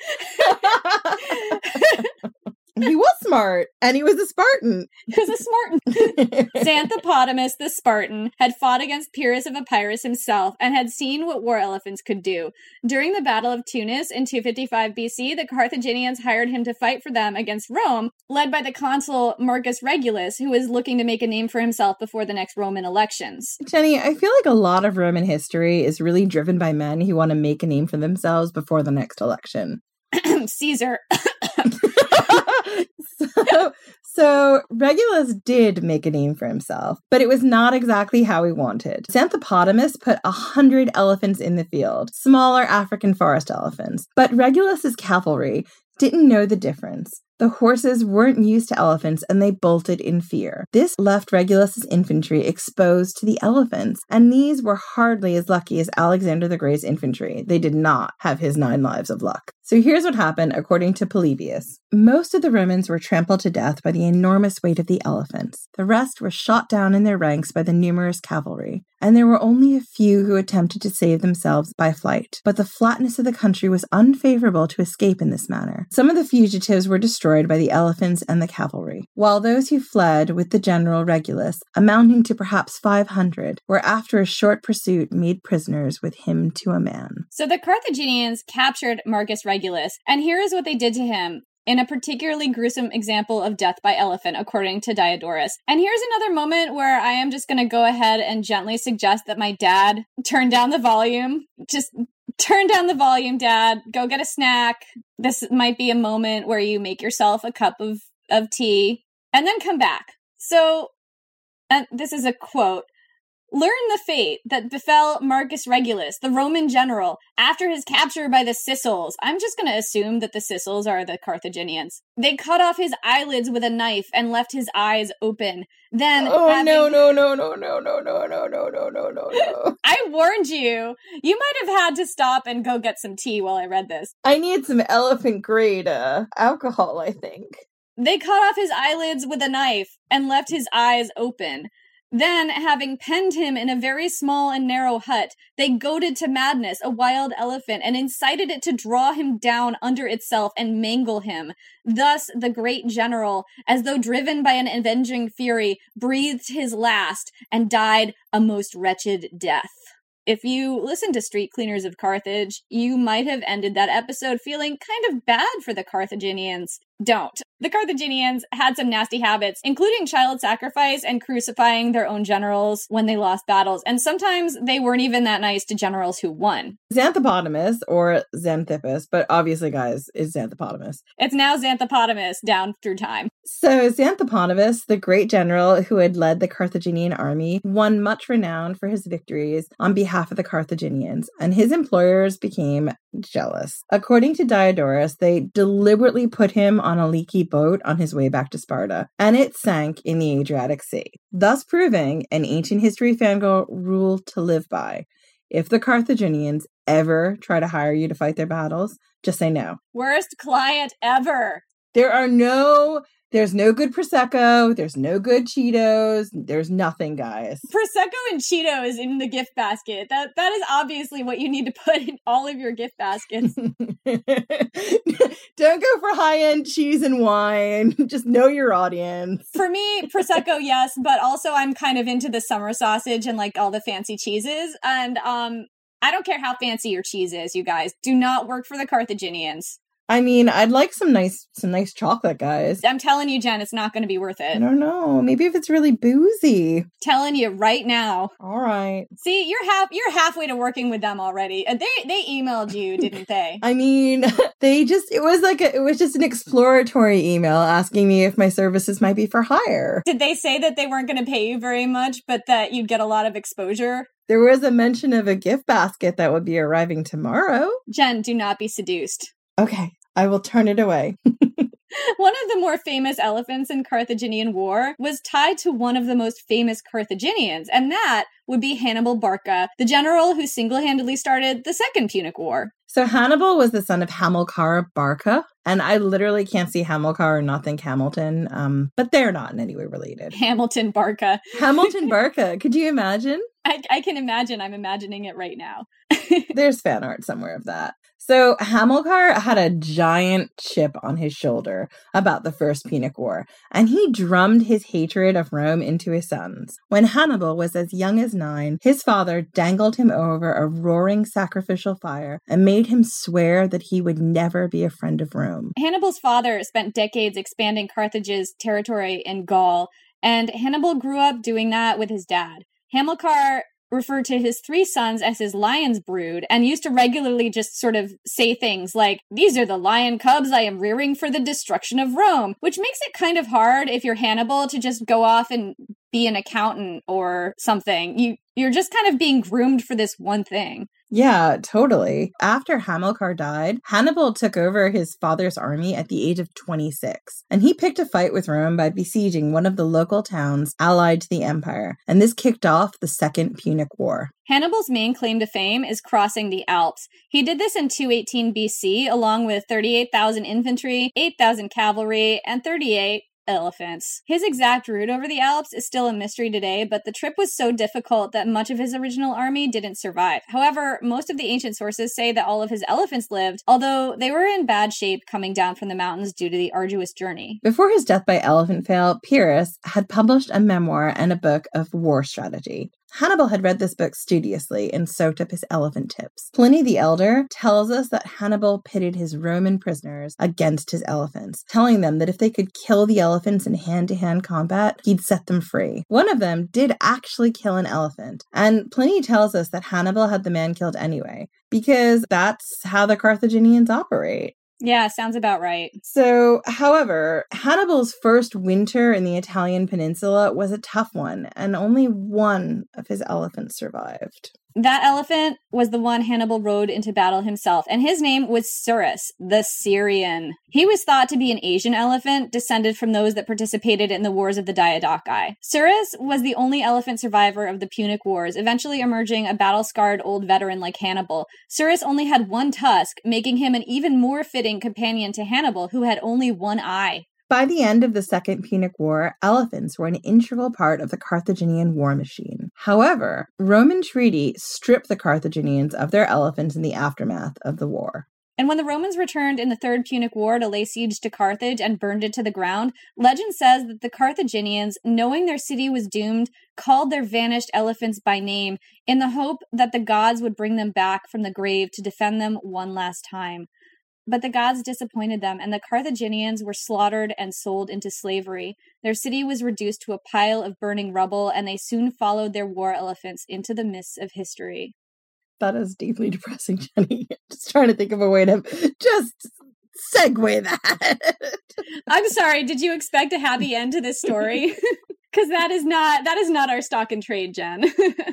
He was smart, and he was a Spartan. He was a Spartan. Xanthopotamus the Spartan had fought against Pyrrhus of Epirus himself and had seen what war elephants could do. During the Battle of Tunis in 255 BC, the Carthaginians hired him to fight for them against Rome, led by the consul Marcus Regulus, who was looking to make a name for himself before the next Roman elections. Jenny, I feel like a lot of Roman history is really driven by men who want to make a name for themselves before the next election. Caesar. So Regulus did make a name for himself, but it was not exactly how he wanted. Xanthopotamus put 100 elephants in the field, smaller African forest elephants, but Regulus's cavalry didn't know the difference. The horses weren't used to elephants and they bolted in fear. This left Regulus's infantry exposed to the elephants, and these were hardly as lucky as Alexander the Great's infantry. They did not have his 9 lives of luck. So here's what happened according to Polybius. Most of the Romans were trampled to death by the enormous weight of the elephants. The rest were shot down in their ranks by the numerous cavalry, and there were only a few who attempted to save themselves by flight. But the flatness of the country was unfavorable to escape in this manner. Some of the fugitives were destroyed by the elephants and the cavalry, while those who fled with the general Regulus, amounting to perhaps 500, were after a short pursuit made prisoners with him to a man. So the Carthaginians captured Marcus Regulus, and here is what they did to him in a particularly gruesome example of death by elephant, according to Diodorus. And here's another moment where I am just going to go ahead and gently suggest that my dad turn down the volume. Just turn down the volume, Dad. Go get a snack. This might be a moment where you make yourself a cup of tea and then come back. So, and this is a quote. Learn the fate that befell Marcus Regulus, the Roman general, after his capture by the Sicels. I'm just going to assume that the Sicels are the Carthaginians. They cut off his eyelids with a knife and left his eyes open. Then, no. I warned you. You might have had to stop and go get some tea while I read this. I need some elephant grade alcohol, I think. They cut off his eyelids with a knife and left his eyes open. Then, having penned him in a very small and narrow hut, they goaded to madness a wild elephant and incited it to draw him down under itself and mangle him. Thus, the great general, as though driven by an avenging fury, breathed his last and died a most wretched death. If you listen to Street Cleaners of Carthage, you might have ended that episode feeling kind of bad for the Carthaginians. Don't. The Carthaginians had some nasty habits, including child sacrifice and crucifying their own generals when they lost battles, and sometimes they weren't even that nice to generals who won. Xanthopotamus, or Xanthippus, but obviously, guys, it's Xanthopotamus. It's now Xanthopotamus down through time. So Xanthopotamus, the great general who had led the Carthaginian army, won much renown for his victories on behalf of the Carthaginians, and his employers became jealous. According to Diodorus, they deliberately put him on a leaky boat on his way back to Sparta, and it sank in the Adriatic Sea, thus proving an ancient history fangirl rule to live by. If the Carthaginians ever try to hire you to fight their battles, just say no. Worst client ever. There's no good Prosecco. There's no good Cheetos. There's nothing, guys. Prosecco and Cheetos in the gift basket. That is obviously what you need to put in all of your gift baskets. Don't go for high-end cheese and wine. Just know your audience. For me, Prosecco, yes, but also I'm kind of into the summer sausage and like all the fancy cheeses. And I don't care how fancy your cheese is, you guys. Do not work for the Carthaginians. I mean, I'd like some nice chocolate, guys. I'm telling you, Jen, it's not going to be worth it. I don't know. Maybe if it's really boozy. Telling you right now. All right. See, you're halfway to working with them already. They emailed you, didn't they? I mean, it was just an exploratory email asking me if my services might be for hire. Did they say that they weren't going to pay you very much, but that you'd get a lot of exposure? There was a mention of a gift basket that would be arriving tomorrow. Jen, do not be seduced. Okay, I will turn it away. One of the more famous elephants in Carthaginian war was tied to one of the most famous Carthaginians, and that would be Hannibal Barca, the general who single-handedly started the Second Punic War. So Hannibal was the son of Hamilcar Barca, and I literally can't see Hamilcar and not think Hamilton, but they're not in any way related. Hamilton Barca. Hamilton Barca. Could you imagine? I can imagine. I'm imagining it right now. There's fan art somewhere of that. So Hamilcar had a giant chip on his shoulder about the First Punic War, and he drummed his hatred of Rome into his sons. When Hannibal was as young as 9, his father dangled him over a roaring sacrificial fire and made him swear that he would never be a friend of Rome. Hannibal's father spent decades expanding Carthage's territory in Gaul, and Hannibal grew up doing that with his dad. Hamilcar referred to his 3 sons as his lion's brood and used to regularly just sort of say things like, "These are the lion cubs I am rearing for the destruction of Rome," which makes it kind of hard if you're Hannibal to just go off and be an accountant or something. You're just kind of being groomed for this one thing. Yeah, totally. After Hamilcar died, Hannibal took over his father's army at the age of 26, and he picked a fight with Rome by besieging one of the local towns allied to the empire, and this kicked off the Second Punic War. Hannibal's main claim to fame is crossing the Alps. He did this in 218 BC, along with 38,000 infantry, 8,000 cavalry, and 38 elephants. His exact route over the Alps is still a mystery today, but the trip was so difficult that much of his original army didn't survive. However, most of the ancient sources say that all of his elephants lived, although they were in bad shape coming down from the mountains due to the arduous journey. Before his death by elephant fail, Pyrrhus had published a memoir and a book of war strategy. Hannibal had read this book studiously and soaked up his elephant tips. Pliny the Elder tells us that Hannibal pitted his Roman prisoners against his elephants, telling them that if they could kill the elephants in hand-to-hand combat, he'd set them free. One of them did actually kill an elephant, and Pliny tells us that Hannibal had the man killed anyway, because that's how the Carthaginians operate. Yeah, sounds about right. So, however, Hannibal's first winter in the Italian peninsula was a tough one, and only one of his elephants survived. That elephant was the one Hannibal rode into battle himself, and his name was Surus, the Syrian. He was thought to be an Asian elephant, descended from those that participated in the Wars of the Diadochi. Surus was the only elephant survivor of the Punic Wars, eventually emerging a battle-scarred old veteran like Hannibal. Surus only had one tusk, making him an even more fitting companion to Hannibal, who had only one eye. By the end of the Second Punic War, elephants were an integral part of the Carthaginian war machine. However, Roman treaty stripped the Carthaginians of their elephants in the aftermath of the war. And when the Romans returned in the Third Punic War to lay siege to Carthage and burned it to the ground, legend says that the Carthaginians, knowing their city was doomed, called their vanished elephants by name in the hope that the gods would bring them back from the grave to defend them one last time. But the gods disappointed them, and the Carthaginians were slaughtered and sold into slavery. Their city was reduced to a pile of burning rubble, and they soon followed their war elephants into the mists of history. That is deeply depressing, Jenny. Just trying to think of a way to just segue that. I'm sorry, did you expect a happy end to this story? Because that is not our stock and trade, Jen.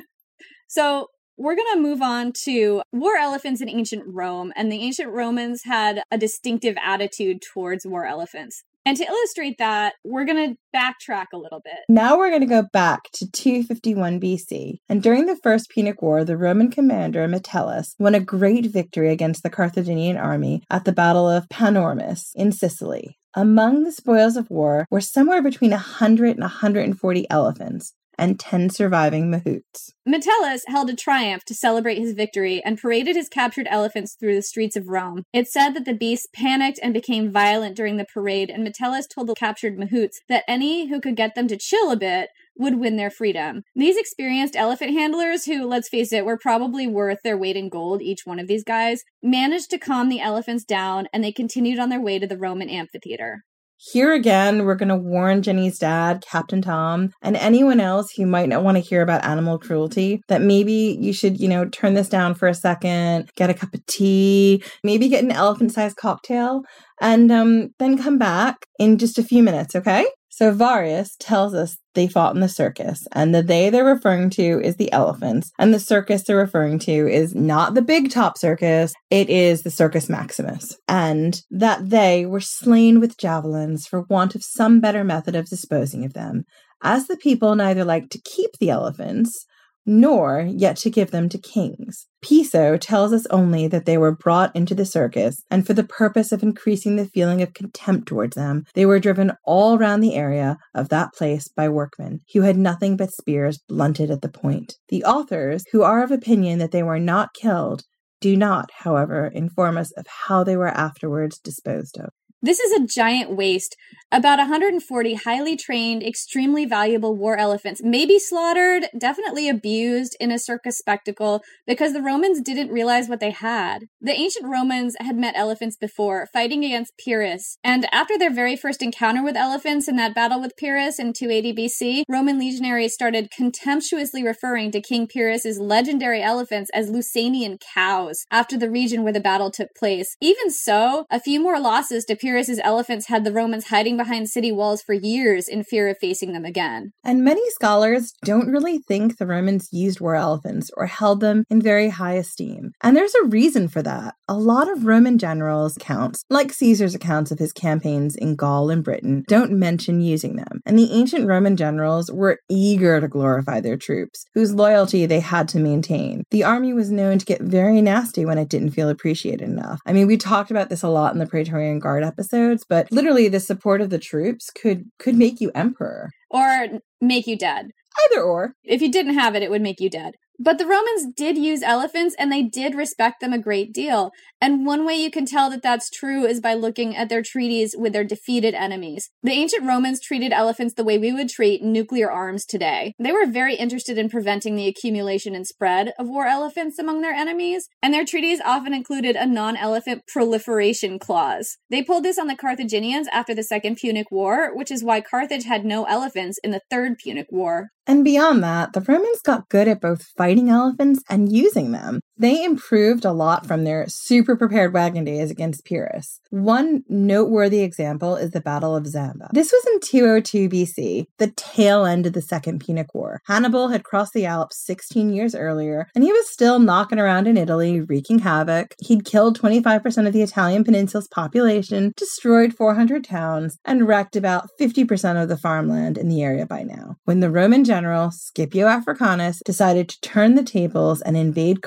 So we're going to move on to war elephants in ancient Rome, and the ancient Romans had a distinctive attitude towards war elephants. And to illustrate that, we're going to backtrack a little bit. Now we're going to go back to 251 BC. And during the First Punic War, the Roman commander Metellus won a great victory against the Carthaginian army at the Battle of Panormus in Sicily. Among the spoils of war were somewhere between 100 and 140 elephants and 10 surviving mahouts. Metellus held a triumph to celebrate his victory and paraded his captured elephants through the streets of Rome. It's said that the beasts panicked and became violent during the parade, and Metellus told the captured mahouts that any who could get them to chill a bit would win their freedom. These experienced elephant handlers, who, let's face it, were probably worth their weight in gold, each one of these guys, managed to calm the elephants down, and they continued on their way to the Roman amphitheater. Here again, we're going to warn Jenny's dad, Captain Tom, and anyone else who might not want to hear about animal cruelty, that maybe you should, turn this down for a second, get a cup of tea, maybe get an elephant-sized cocktail, and then come back in just a few minutes, okay? So Varius tells us they fought in the circus, and the they they're referring to is the elephants, and the circus they're referring to is not the big top circus, it is the Circus Maximus, and that they were slain with javelins for want of some better method of disposing of them, as the people neither liked to keep the elephants, nor yet to give them to kings. Piso tells us only that they were brought into the circus, and for the purpose of increasing the feeling of contempt towards them, they were driven all round the area of that place by workmen, who had nothing but spears blunted at the point. The authors, who are of opinion that they were not killed, do not, however, inform us of how they were afterwards disposed of. This is a giant waste. About 140 highly trained, extremely valuable war elephants may be slaughtered, definitely abused in a circus spectacle, because the Romans didn't realize what they had. The ancient Romans had met elephants before, fighting against Pyrrhus, and after their very first encounter with elephants in that battle with Pyrrhus in 280 BC, Roman legionaries started contemptuously referring to King Pyrrhus's legendary elephants as Lucanian cows after the region where the battle took place. Even so, a few more losses to Pyrrhus's elephants had the Romans hiding behind city walls for years in fear of facing them again. And many scholars don't really think the Romans used war elephants or held them in very high esteem. And there's a reason for that. A lot of Roman generals' accounts, like Caesar's accounts of his campaigns in Gaul and Britain, don't mention using them. And the ancient Roman generals were eager to glorify their troops, whose loyalty they had to maintain. The army was known to get very nasty when it didn't feel appreciated enough. I mean, we talked about this a lot in the Praetorian Guard episodes, but literally the support of the troops could make you emperor. Or make you dead. Either or. If you didn't have it, it would make you dead. But the Romans did use elephants, and they did respect them a great deal. And one way you can tell that that's true is by looking at their treaties with their defeated enemies. The ancient Romans treated elephants the way we would treat nuclear arms today. They were very interested in preventing the accumulation and spread of war elephants among their enemies, and their treaties often included a non-elephant proliferation clause. They pulled this on the Carthaginians after the Second Punic War, which is why Carthage had no elephants in the Third Punic War. And beyond that, the Romans got good at both fighting elephants and using them. They improved a lot from their super prepared wagon days against Pyrrhus. One noteworthy example is the Battle of Zamba. This was in 202 BC, the tail end of the Second Punic War. Hannibal had crossed the Alps 16 years earlier, and he was still knocking around in Italy, wreaking havoc. He'd killed 25% of the Italian peninsula's population, destroyed 400 towns, and wrecked about 50% of the farmland in the area by now. When the Roman general Scipio Africanus decided to turn the tables and invade Carthage,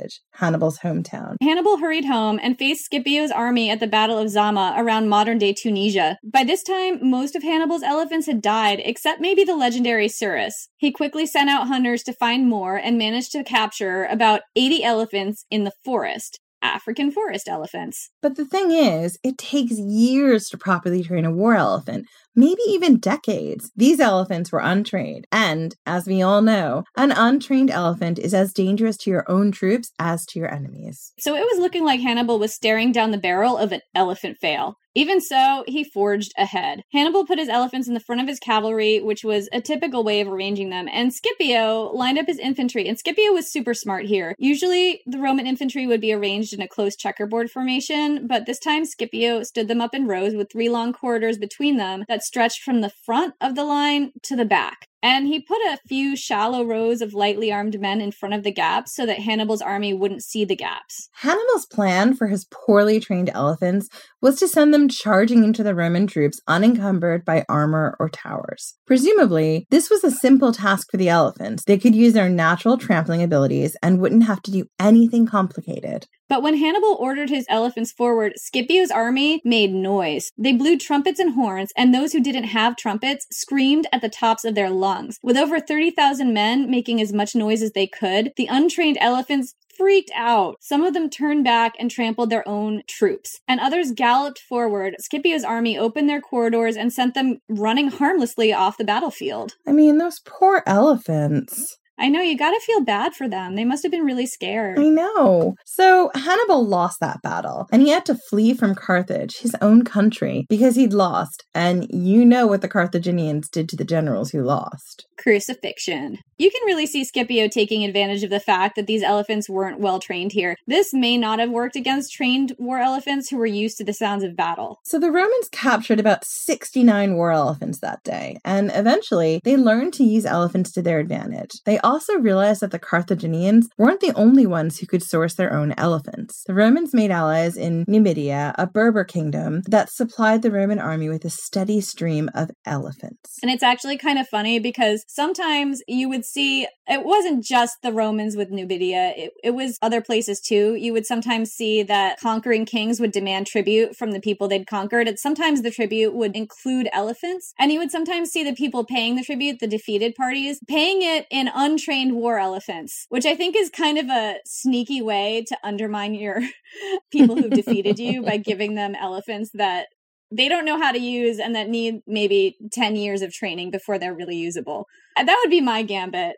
Carthage, Hannibal's hometown. Hannibal hurried home and faced Scipio's army at the Battle of Zama around modern-day Tunisia. By this time, most of Hannibal's elephants had died, except maybe the legendary Surus. He quickly sent out hunters to find more and managed to capture about 80 elephants in the forest. African forest elephants. But the thing is, it takes years to properly train a war elephant, maybe even decades. These elephants were untrained, and, as we all know, an untrained elephant is as dangerous to your own troops as to your enemies. So it was looking like Hannibal was staring down the barrel of an elephant fail. Even so, he forged ahead. Hannibal put his elephants in the front of his cavalry, which was a typical way of arranging them, and Scipio lined up his infantry, and Scipio was super smart here. Usually, the Roman infantry would be arranged in a close checkerboard formation, but this time Scipio stood them up in rows with 3 long corridors between them that stretched from the front of the line to the back. And he put a few shallow rows of lightly armed men in front of the gaps so that Hannibal's army wouldn't see the gaps. Hannibal's plan for his poorly trained elephants was to send them charging into the Roman troops unencumbered by armor or towers. Presumably, this was a simple task for the elephants. They could use their natural trampling abilities and wouldn't have to do anything complicated. But when Hannibal ordered his elephants forward, Scipio's army made noise. They blew trumpets and horns, and those who didn't have trumpets screamed at the tops of their lungs. With over 30,000 men making as much noise as they could, the untrained elephants freaked out. Some of them turned back and trampled their own troops, and others galloped forward. Scipio's army opened their corridors and sent them running harmlessly off the battlefield. I mean, those poor elephants. I know, you gotta feel bad for them. They must have been really scared. I know. So Hannibal lost that battle, and he had to flee from Carthage, his own country, because he'd lost. And you know what the Carthaginians did to the generals who lost. Crucifixion. You can really see Scipio taking advantage of the fact that these elephants weren't well trained here. This may not have worked against trained war elephants who were used to the sounds of battle. So the Romans captured about 69 war elephants that day, and eventually they learned to use elephants to their advantage. They also realized that the Carthaginians weren't the only ones who could source their own elephants. The Romans made allies in Numidia, a Berber kingdom that supplied the Roman army with a steady stream of elephants. And it's actually kind of funny because sometimes you would see, it wasn't just the Romans with Numidia, it was other places too. You would sometimes see that conquering kings would demand tribute from the people they'd conquered, and sometimes the tribute would include elephants. And you would sometimes see the people paying the tribute, the defeated parties, paying it in untrained war elephants, which I think is kind of a sneaky way to undermine your people who defeated you by giving them elephants that they don't know how to use and that need maybe 10 years of training before they're really usable. That would be my gambit.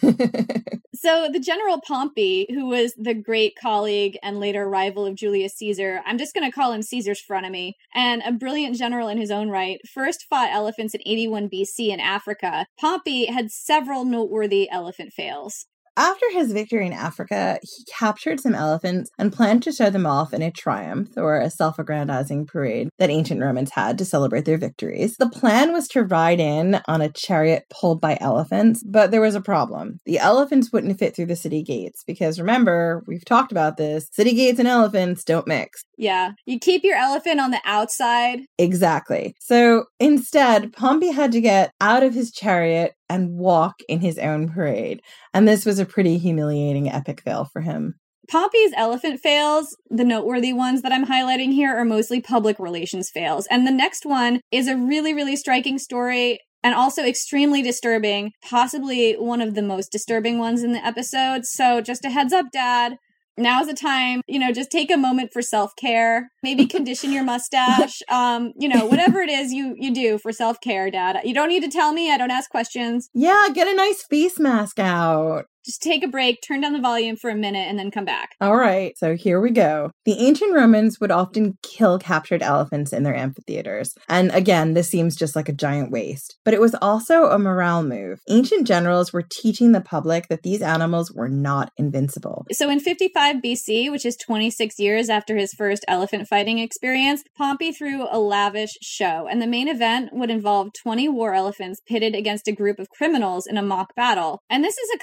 So the general Pompey, who was the great colleague and later rival of Julius Caesar, I'm just going to call him Caesar's frenemy, and a brilliant general in his own right, first fought elephants in 81 BC in Africa. Pompey had several noteworthy elephant fails. After his victory in Africa, he captured some elephants and planned to show them off in a triumph, or a self-aggrandizing parade that ancient Romans had to celebrate their victories. The plan was to ride in on a chariot pulled by elephants, but there was a problem. The elephants wouldn't fit through the city gates, because remember, we've talked about this, city gates and elephants don't mix. Yeah, you keep your elephant on the outside. Exactly. So instead, Pompey had to get out of his chariot and walk in his own parade. And this was a pretty humiliating epic fail for him. Pompey's elephant fails, the noteworthy ones that I'm highlighting here, are mostly public relations fails. And the next one is a really, really striking story and also extremely disturbing, possibly one of the most disturbing ones in the episode. So just a heads up, Dad. Now's the time, just take a moment for self-care, maybe condition your mustache, whatever it is you do for self-care, Dad. You don't need to tell me. I don't ask questions. Yeah, get a nice face mask out. Just take a break, turn down the volume for a minute, and then come back. All right, so here we go. The ancient Romans would often kill captured elephants in their amphitheaters. And again, this seems just like a giant waste. But it was also a morale move. Ancient generals were teaching the public that these animals were not invincible. So in 55 BC, which is 26 years after his first elephant fighting experience, Pompey threw a lavish show. And the main event would involve 20 war elephants pitted against a group of criminals in a mock battle. And this is a common way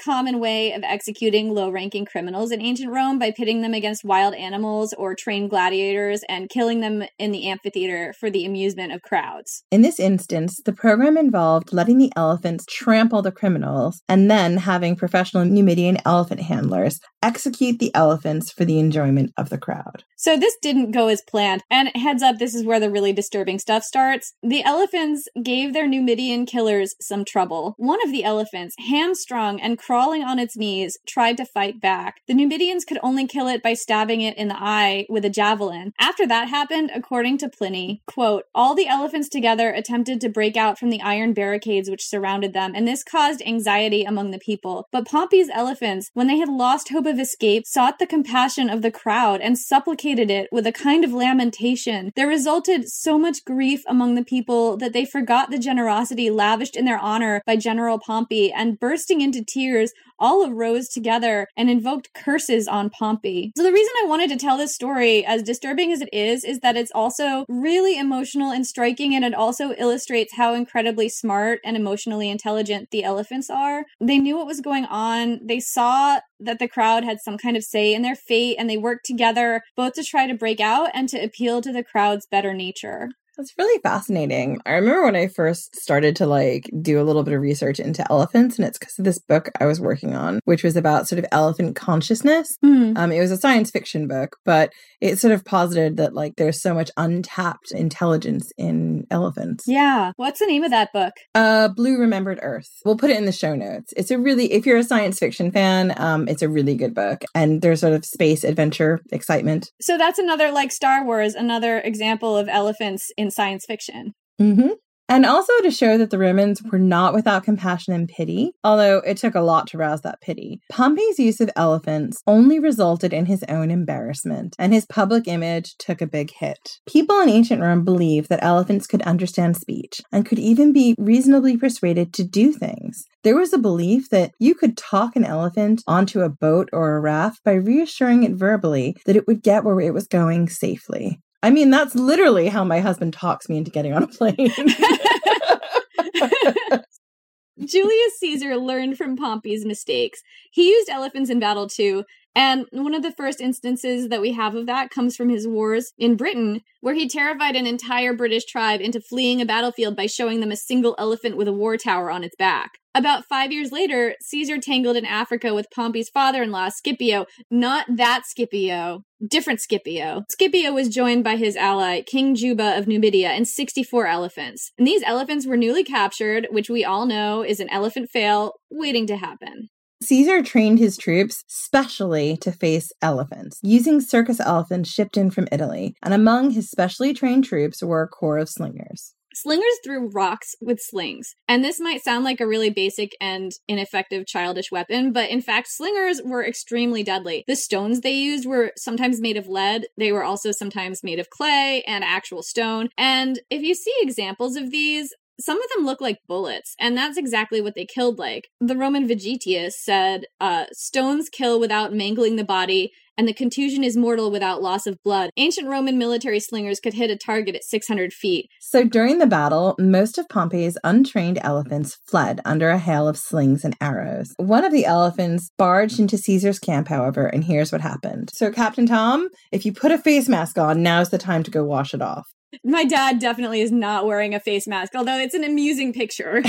way of executing low-ranking criminals in ancient Rome by pitting them against wild animals or trained gladiators and killing them in the amphitheater for the amusement of crowds. In this instance, the program involved letting the elephants trample the criminals and then having professional Numidian elephant handlers execute the elephants for the enjoyment of the crowd. So this didn't go as planned. And heads up, this is where the really disturbing stuff starts. The elephants gave their Numidian killers some trouble. One of the elephants, hamstrung and crawling on its knees, tried to fight back. The Numidians could only kill it by stabbing it in the eye with a javelin. After that happened, according to Pliny, quote, all the elephants together attempted to break out from the iron barricades which surrounded them, and this caused anxiety among the people. But Pompey's elephants, when they had lost hope of escape, sought the compassion of the crowd and supplicated it with a kind of lamentation. There resulted so much grief among the people that they forgot the generosity lavished in their honor by General Pompey, and bursting into tears, all arose together and invoked curses on Pompey. So the reason I wanted to tell this story, as disturbing as it is that it's also really emotional and striking, and it also illustrates how incredibly smart and emotionally intelligent the elephants are. They knew what was going on. They saw that the crowd had some kind of say in their fate, and they worked together both to try to break out and to appeal to the crowd's better nature. That's really fascinating. I remember when I first started to do a little bit of research into elephants, and it's because of this book I was working on, which was about sort of elephant consciousness. It was a science fiction book, but it sort of posited that there's so much untapped intelligence in elephants. Yeah. What's the name of that book? Blue Remembered Earth. We'll put it in the show notes. It's if you're a science fiction fan, it's a really good book, and there's sort of space adventure excitement. So that's another, like Star Wars, another example of elephants in science fiction. Mm-hmm. And also to show that the Romans were not without compassion and pity, although it took a lot to rouse that pity. Pompey's use of elephants only resulted in his own embarrassment, and his public image took a big hit. People in ancient Rome believed that elephants could understand speech and could even be reasonably persuaded to do things. There was a belief that you could talk an elephant onto a boat or a raft by reassuring it verbally that it would get where it was going safely. I mean, that's literally how my husband talks me into getting on a plane. Julius Caesar learned from Pompey's mistakes. He used elephants in battle too, and one of the first instances that we have of that comes from his wars in Britain, where he terrified an entire British tribe into fleeing a battlefield by showing them a single elephant with a war tower on its back. About 5 years later, Caesar tangled in Africa with Pompey's father-in-law, Scipio. Not that Scipio. Different Scipio. Scipio was joined by his ally, King Juba of Numidia, and 64 elephants. And these elephants were newly captured, which we all know is an elephant fail waiting to happen. Caesar trained his troops specially to face elephants, using circus elephants shipped in from Italy. And among his specially trained troops were a corps of slingers. Slingers threw rocks with slings. And this might sound like a really basic and ineffective childish weapon, but in fact, slingers were extremely deadly. The stones they used were sometimes made of lead. They were also sometimes made of clay and actual stone. And if you see examples of these, some of them look like bullets, and that's exactly what they killed like. The Roman Vegetius said, stones kill without mangling the body, and the contusion is mortal without loss of blood. Ancient Roman military slingers could hit a target at 600 feet. So during the battle, most of Pompey's untrained elephants fled under a hail of slings and arrows. One of the elephants barged into Caesar's camp, however, and here's what happened. So Captain Tom, if you put a face mask on, now's the time to go wash it off. My dad definitely is not wearing a face mask, although it's an amusing picture.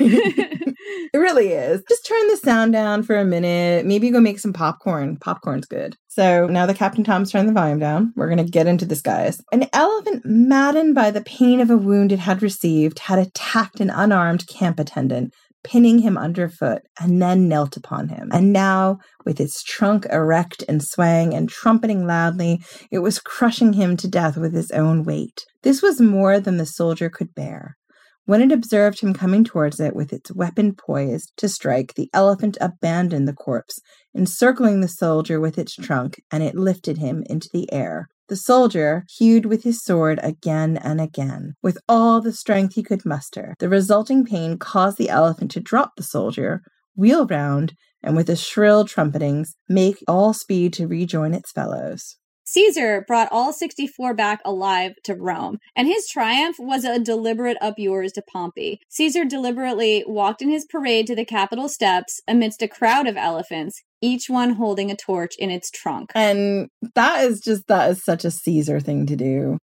It really is. Just turn the sound down for a minute. Maybe go make some popcorn. Popcorn's good. So now that Captain Tom's turned the volume down, we're going to get into this, guys. An elephant, maddened by the pain of a wound it had received, had attacked an unarmed camp attendant, pinning him underfoot, and then knelt upon him. And now, with its trunk erect and swaying and trumpeting loudly, it was crushing him to death with its own weight. This was more than the soldier could bear. When it observed him coming towards it with its weapon poised to strike, the elephant abandoned the corpse, encircling the soldier with its trunk, and it lifted him into the air. The soldier hewed with his sword again and again, with all the strength he could muster. The resulting pain caused the elephant to drop the soldier, wheel round, and with a shrill trumpetings, make all speed to rejoin its fellows. Caesar brought all 64 back alive to Rome, and his triumph was a deliberate up yours to Pompey. Caesar deliberately walked in his parade to the Capitol steps amidst a crowd of elephants, each one holding a torch in its trunk. And that is such a Caesar thing to do.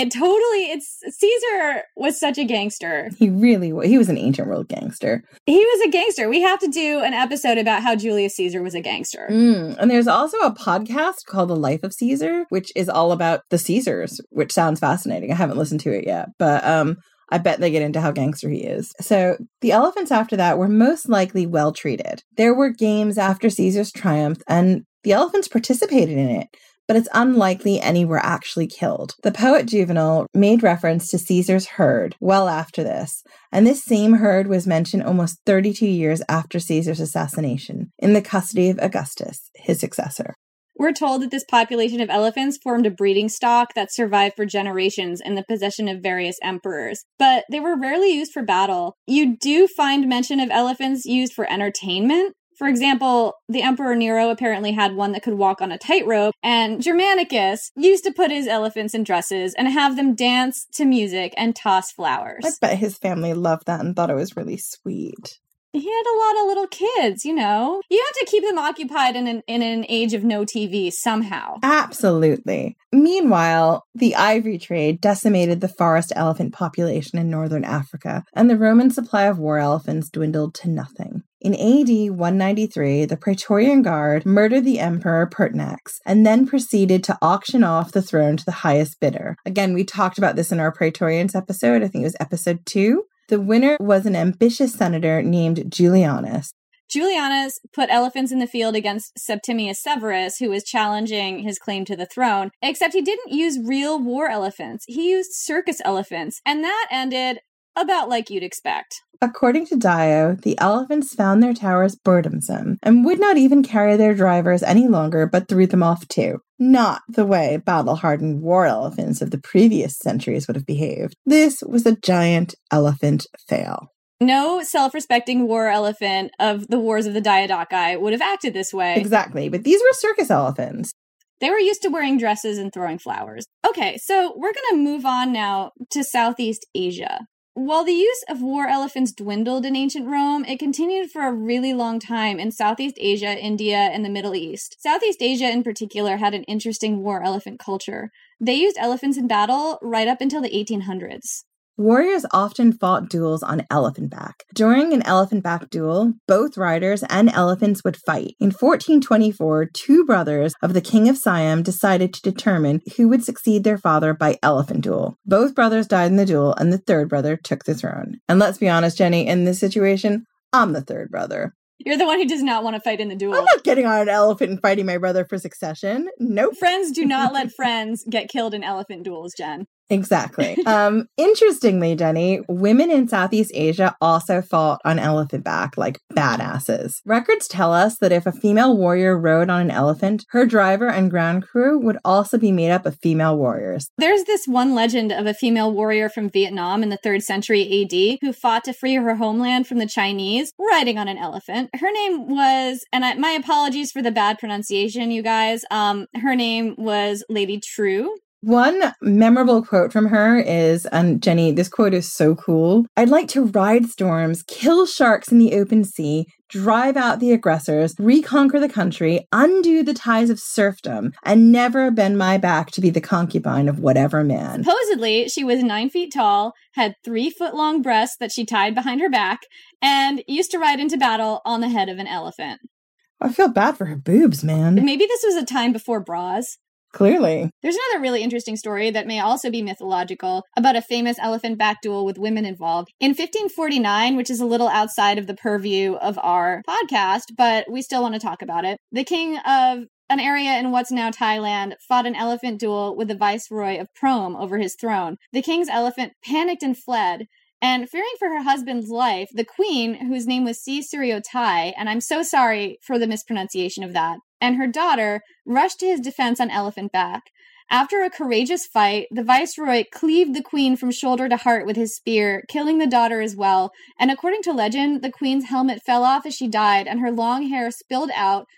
Caesar was such a gangster. He was an ancient world gangster. He was a gangster. We have to do an episode about how Julius Caesar was a gangster. And there's also a podcast called The Life of Caesar, which is all about the Caesars, which sounds fascinating. I haven't listened to it yet, but I bet they get into how gangster he is. So the elephants after that were most likely well treated. There were games after Caesar's triumph, and the elephants participated in it, but it's unlikely any were actually killed. The poet Juvenal made reference to Caesar's herd well after this, and this same herd was mentioned almost 32 years after Caesar's assassination, in the custody of Augustus, his successor. We're told that this population of elephants formed a breeding stock that survived for generations in the possession of various emperors, but they were rarely used for battle. You do find mention of elephants used for entertainment. For example, the Emperor Nero apparently had one that could walk on a tightrope, and Germanicus used to put his elephants in dresses and have them dance to music and toss flowers. I bet his family loved that and thought it was really sweet. He had a lot of little kids, you know. You have to keep them occupied in an age of no TV somehow. Absolutely. Meanwhile, the ivory trade decimated the forest elephant population in northern Africa, and the Roman supply of war elephants dwindled to nothing. In AD 193, the Praetorian Guard murdered the Emperor Pertinax and then proceeded to auction off the throne to the highest bidder. Again, we talked about this in our Praetorians episode. I think it was episode 2. The winner was an ambitious senator named Julianus. Julianus put elephants in the field against Septimius Severus, who was challenging his claim to the throne, except he didn't use real war elephants. He used circus elephants, and that ended about like you'd expect. According to Dio, the elephants found their towers burdensome and would not even carry their drivers any longer, but threw them off too. Not the way battle-hardened war elephants of the previous centuries would have behaved. This was a giant elephant fail. No self-respecting war elephant of the wars of the Diadochi would have acted this way. Exactly, but these were circus elephants. They were used to wearing dresses and throwing flowers. Okay, so we're going to move on now to Southeast Asia. While the use of war elephants dwindled in ancient Rome, it continued for a really long time in Southeast Asia, India, and the Middle East. Southeast Asia in particular had an interesting war elephant culture. They used elephants in battle right up until the 1800s. Warriors often fought duels on elephant back. During an elephant back duel, both riders and elephants would fight. In 1424, two brothers of the King of Siam decided to determine who would succeed their father by elephant duel. Both brothers died in the duel, and the third brother took the throne. And let's be honest, Jenny, in this situation, I'm the third brother. You're the one who does not want to fight in the duel. I'm not getting on an elephant and fighting my brother for succession. Nope. Friends do not let friends get killed in elephant duels, Jen. Exactly. Interestingly, Jenny, women in Southeast Asia also fought on elephant back like badasses. Records tell us that if a female warrior rode on an elephant, her driver and ground crew would also be made up of female warriors. There's this one legend of a female warrior from Vietnam in the 3rd century AD who fought to free her homeland from the Chinese riding on an elephant. Her name was, and my apologies for the bad pronunciation, you guys, her name was Lady True. One memorable quote from her is, and Jenny, this quote is so cool, "I'd like to ride storms, kill sharks in the open sea, drive out the aggressors, reconquer the country, undo the ties of serfdom, and never bend my back to be the concubine of whatever man." Supposedly, she was 9 feet tall, had 3-foot-long breasts that she tied behind her back, and used to ride into battle on the head of an elephant. I feel bad for her boobs, man. Maybe this was a time before bras. Clearly. There's another really interesting story that may also be mythological about a famous elephant back duel with women involved. In 1549, which is a little outside of the purview of our podcast, but we still want to talk about it, the king of an area in what's now Thailand fought an elephant duel with the viceroy of Prom over his throne. The king's elephant panicked and fled. And fearing for her husband's life, the queen, whose name was Si Suryotai, and I'm so sorry for the mispronunciation of that, and her daughter rushed to his defense on elephant back. After a courageous fight, the viceroy cleaved the queen from shoulder to heart with his spear, killing the daughter as well. And according to legend, the queen's helmet fell off as she died, and her long hair spilled out,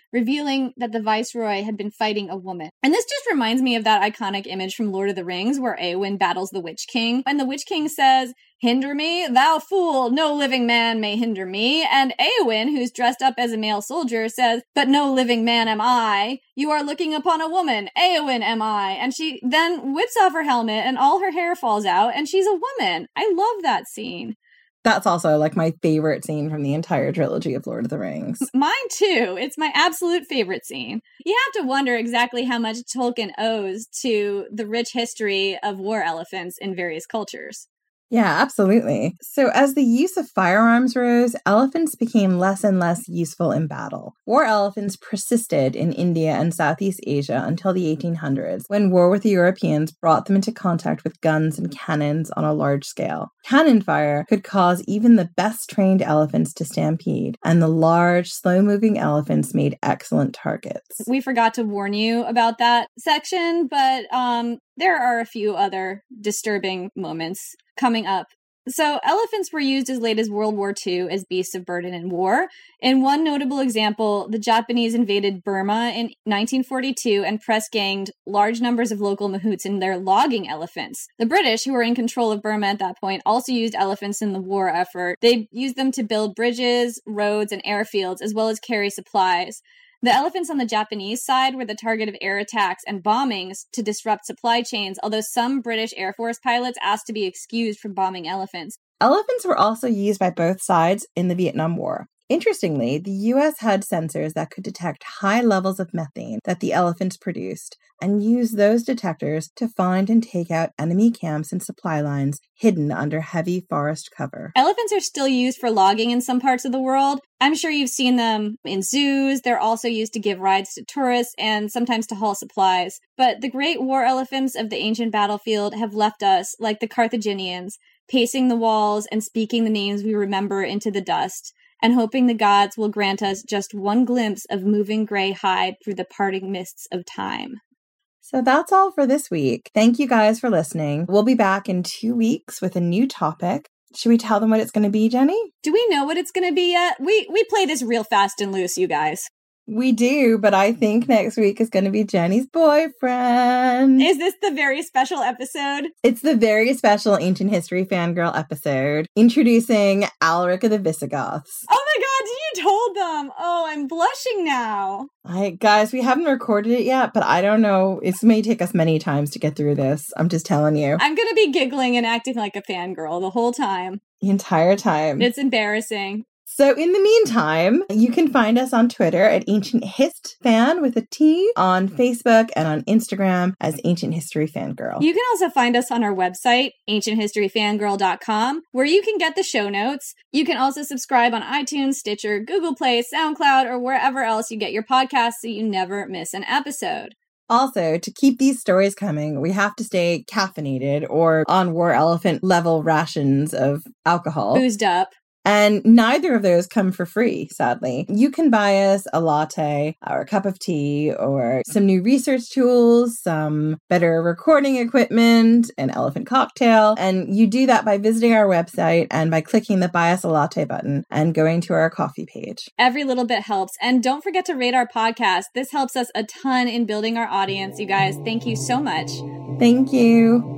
revealing that the viceroy had been fighting a woman. And this just reminds me of that iconic image from Lord of the Rings where Éowyn battles the Witch King. And the Witch King says, "Hinder me, thou fool, no living man may hinder me." And Éowyn, who's dressed up as a male soldier, says, "But no living man am I. You are looking upon a woman. Éowyn am I." And she then whips off her helmet and all her hair falls out and she's a woman. I love that scene. That's also like my favorite scene from the entire trilogy of Lord of the Rings. Mine too. It's my absolute favorite scene. You have to wonder exactly how much Tolkien owes to the rich history of war elephants in various cultures. Yeah, absolutely. So as the use of firearms rose, elephants became less and less useful in battle. War elephants persisted in India and Southeast Asia until the 1800s, when war with the Europeans brought them into contact with guns and cannons on a large scale. Cannon fire could cause even the best trained elephants to stampede, and the large, slow-moving elephants made excellent targets. We forgot to warn you about that section, but there are a few other disturbing moments coming up. So elephants were used as late as World War II as beasts of burden in war. In one notable example, the Japanese invaded Burma in 1942 and press-ganged large numbers of local mahouts in their logging elephants. The British, who were in control of Burma at that point, also used elephants in the war effort. They used them to build bridges, roads, and airfields, as well as carry supplies. The elephants on the Japanese side were the target of air attacks and bombings to disrupt supply chains, although some British Air Force pilots asked to be excused from bombing elephants. Elephants were also used by both sides in the Vietnam War. Interestingly, the U.S. had sensors that could detect high levels of methane that the elephants produced and use those detectors to find and take out enemy camps and supply lines hidden under heavy forest cover. Elephants are still used for logging in some parts of the world. I'm sure you've seen them in zoos. They're also used to give rides to tourists and sometimes to haul supplies. But the great war elephants of the ancient battlefield have left us, like the Carthaginians, pacing the walls and speaking the names we remember into the dust, and hoping the gods will grant us just one glimpse of moving gray hide through the parting mists of time. So that's all for this week. Thank you guys for listening. We'll be back in 2 weeks with a new topic. Should we tell them what it's going to be, Jenny? Do we know what it's going to be yet? We play this real fast and loose, you guys. We do, but I think next week is going to be Jenny's boyfriend. Is this the very special episode? It's the very special Ancient History Fangirl episode, introducing Alaric of the Visigoths. Oh my god, you told them! Oh, I'm blushing now. Guys, we haven't recorded it yet, but I don't know. It may take us many times to get through this. I'm just telling you. I'm going to be giggling and acting like a fangirl the whole time. The entire time. It's embarrassing. So in the meantime, you can find us on Twitter at Ancient Hist Fan with a T, on Facebook and on Instagram as Ancient History Fangirl. You can also find us on our website, ancienthistoryfangirl.com, where you can get the show notes. You can also subscribe on iTunes, Stitcher, Google Play, SoundCloud, or wherever else you get your podcasts so you never miss an episode. Also, to keep these stories coming, we have to stay caffeinated or on war elephant level rations of alcohol. Boozed up. And neither of those come for free, sadly. You can buy us a latte or a cup of tea or some new research tools, some better recording equipment, an elephant cocktail. And you do that by visiting our website and by clicking the Buy Us a Latte button and going to our coffee page. Every little bit helps. And don't forget to rate our podcast. This helps us a ton in building our audience, you guys. Thank you so much. Thank you.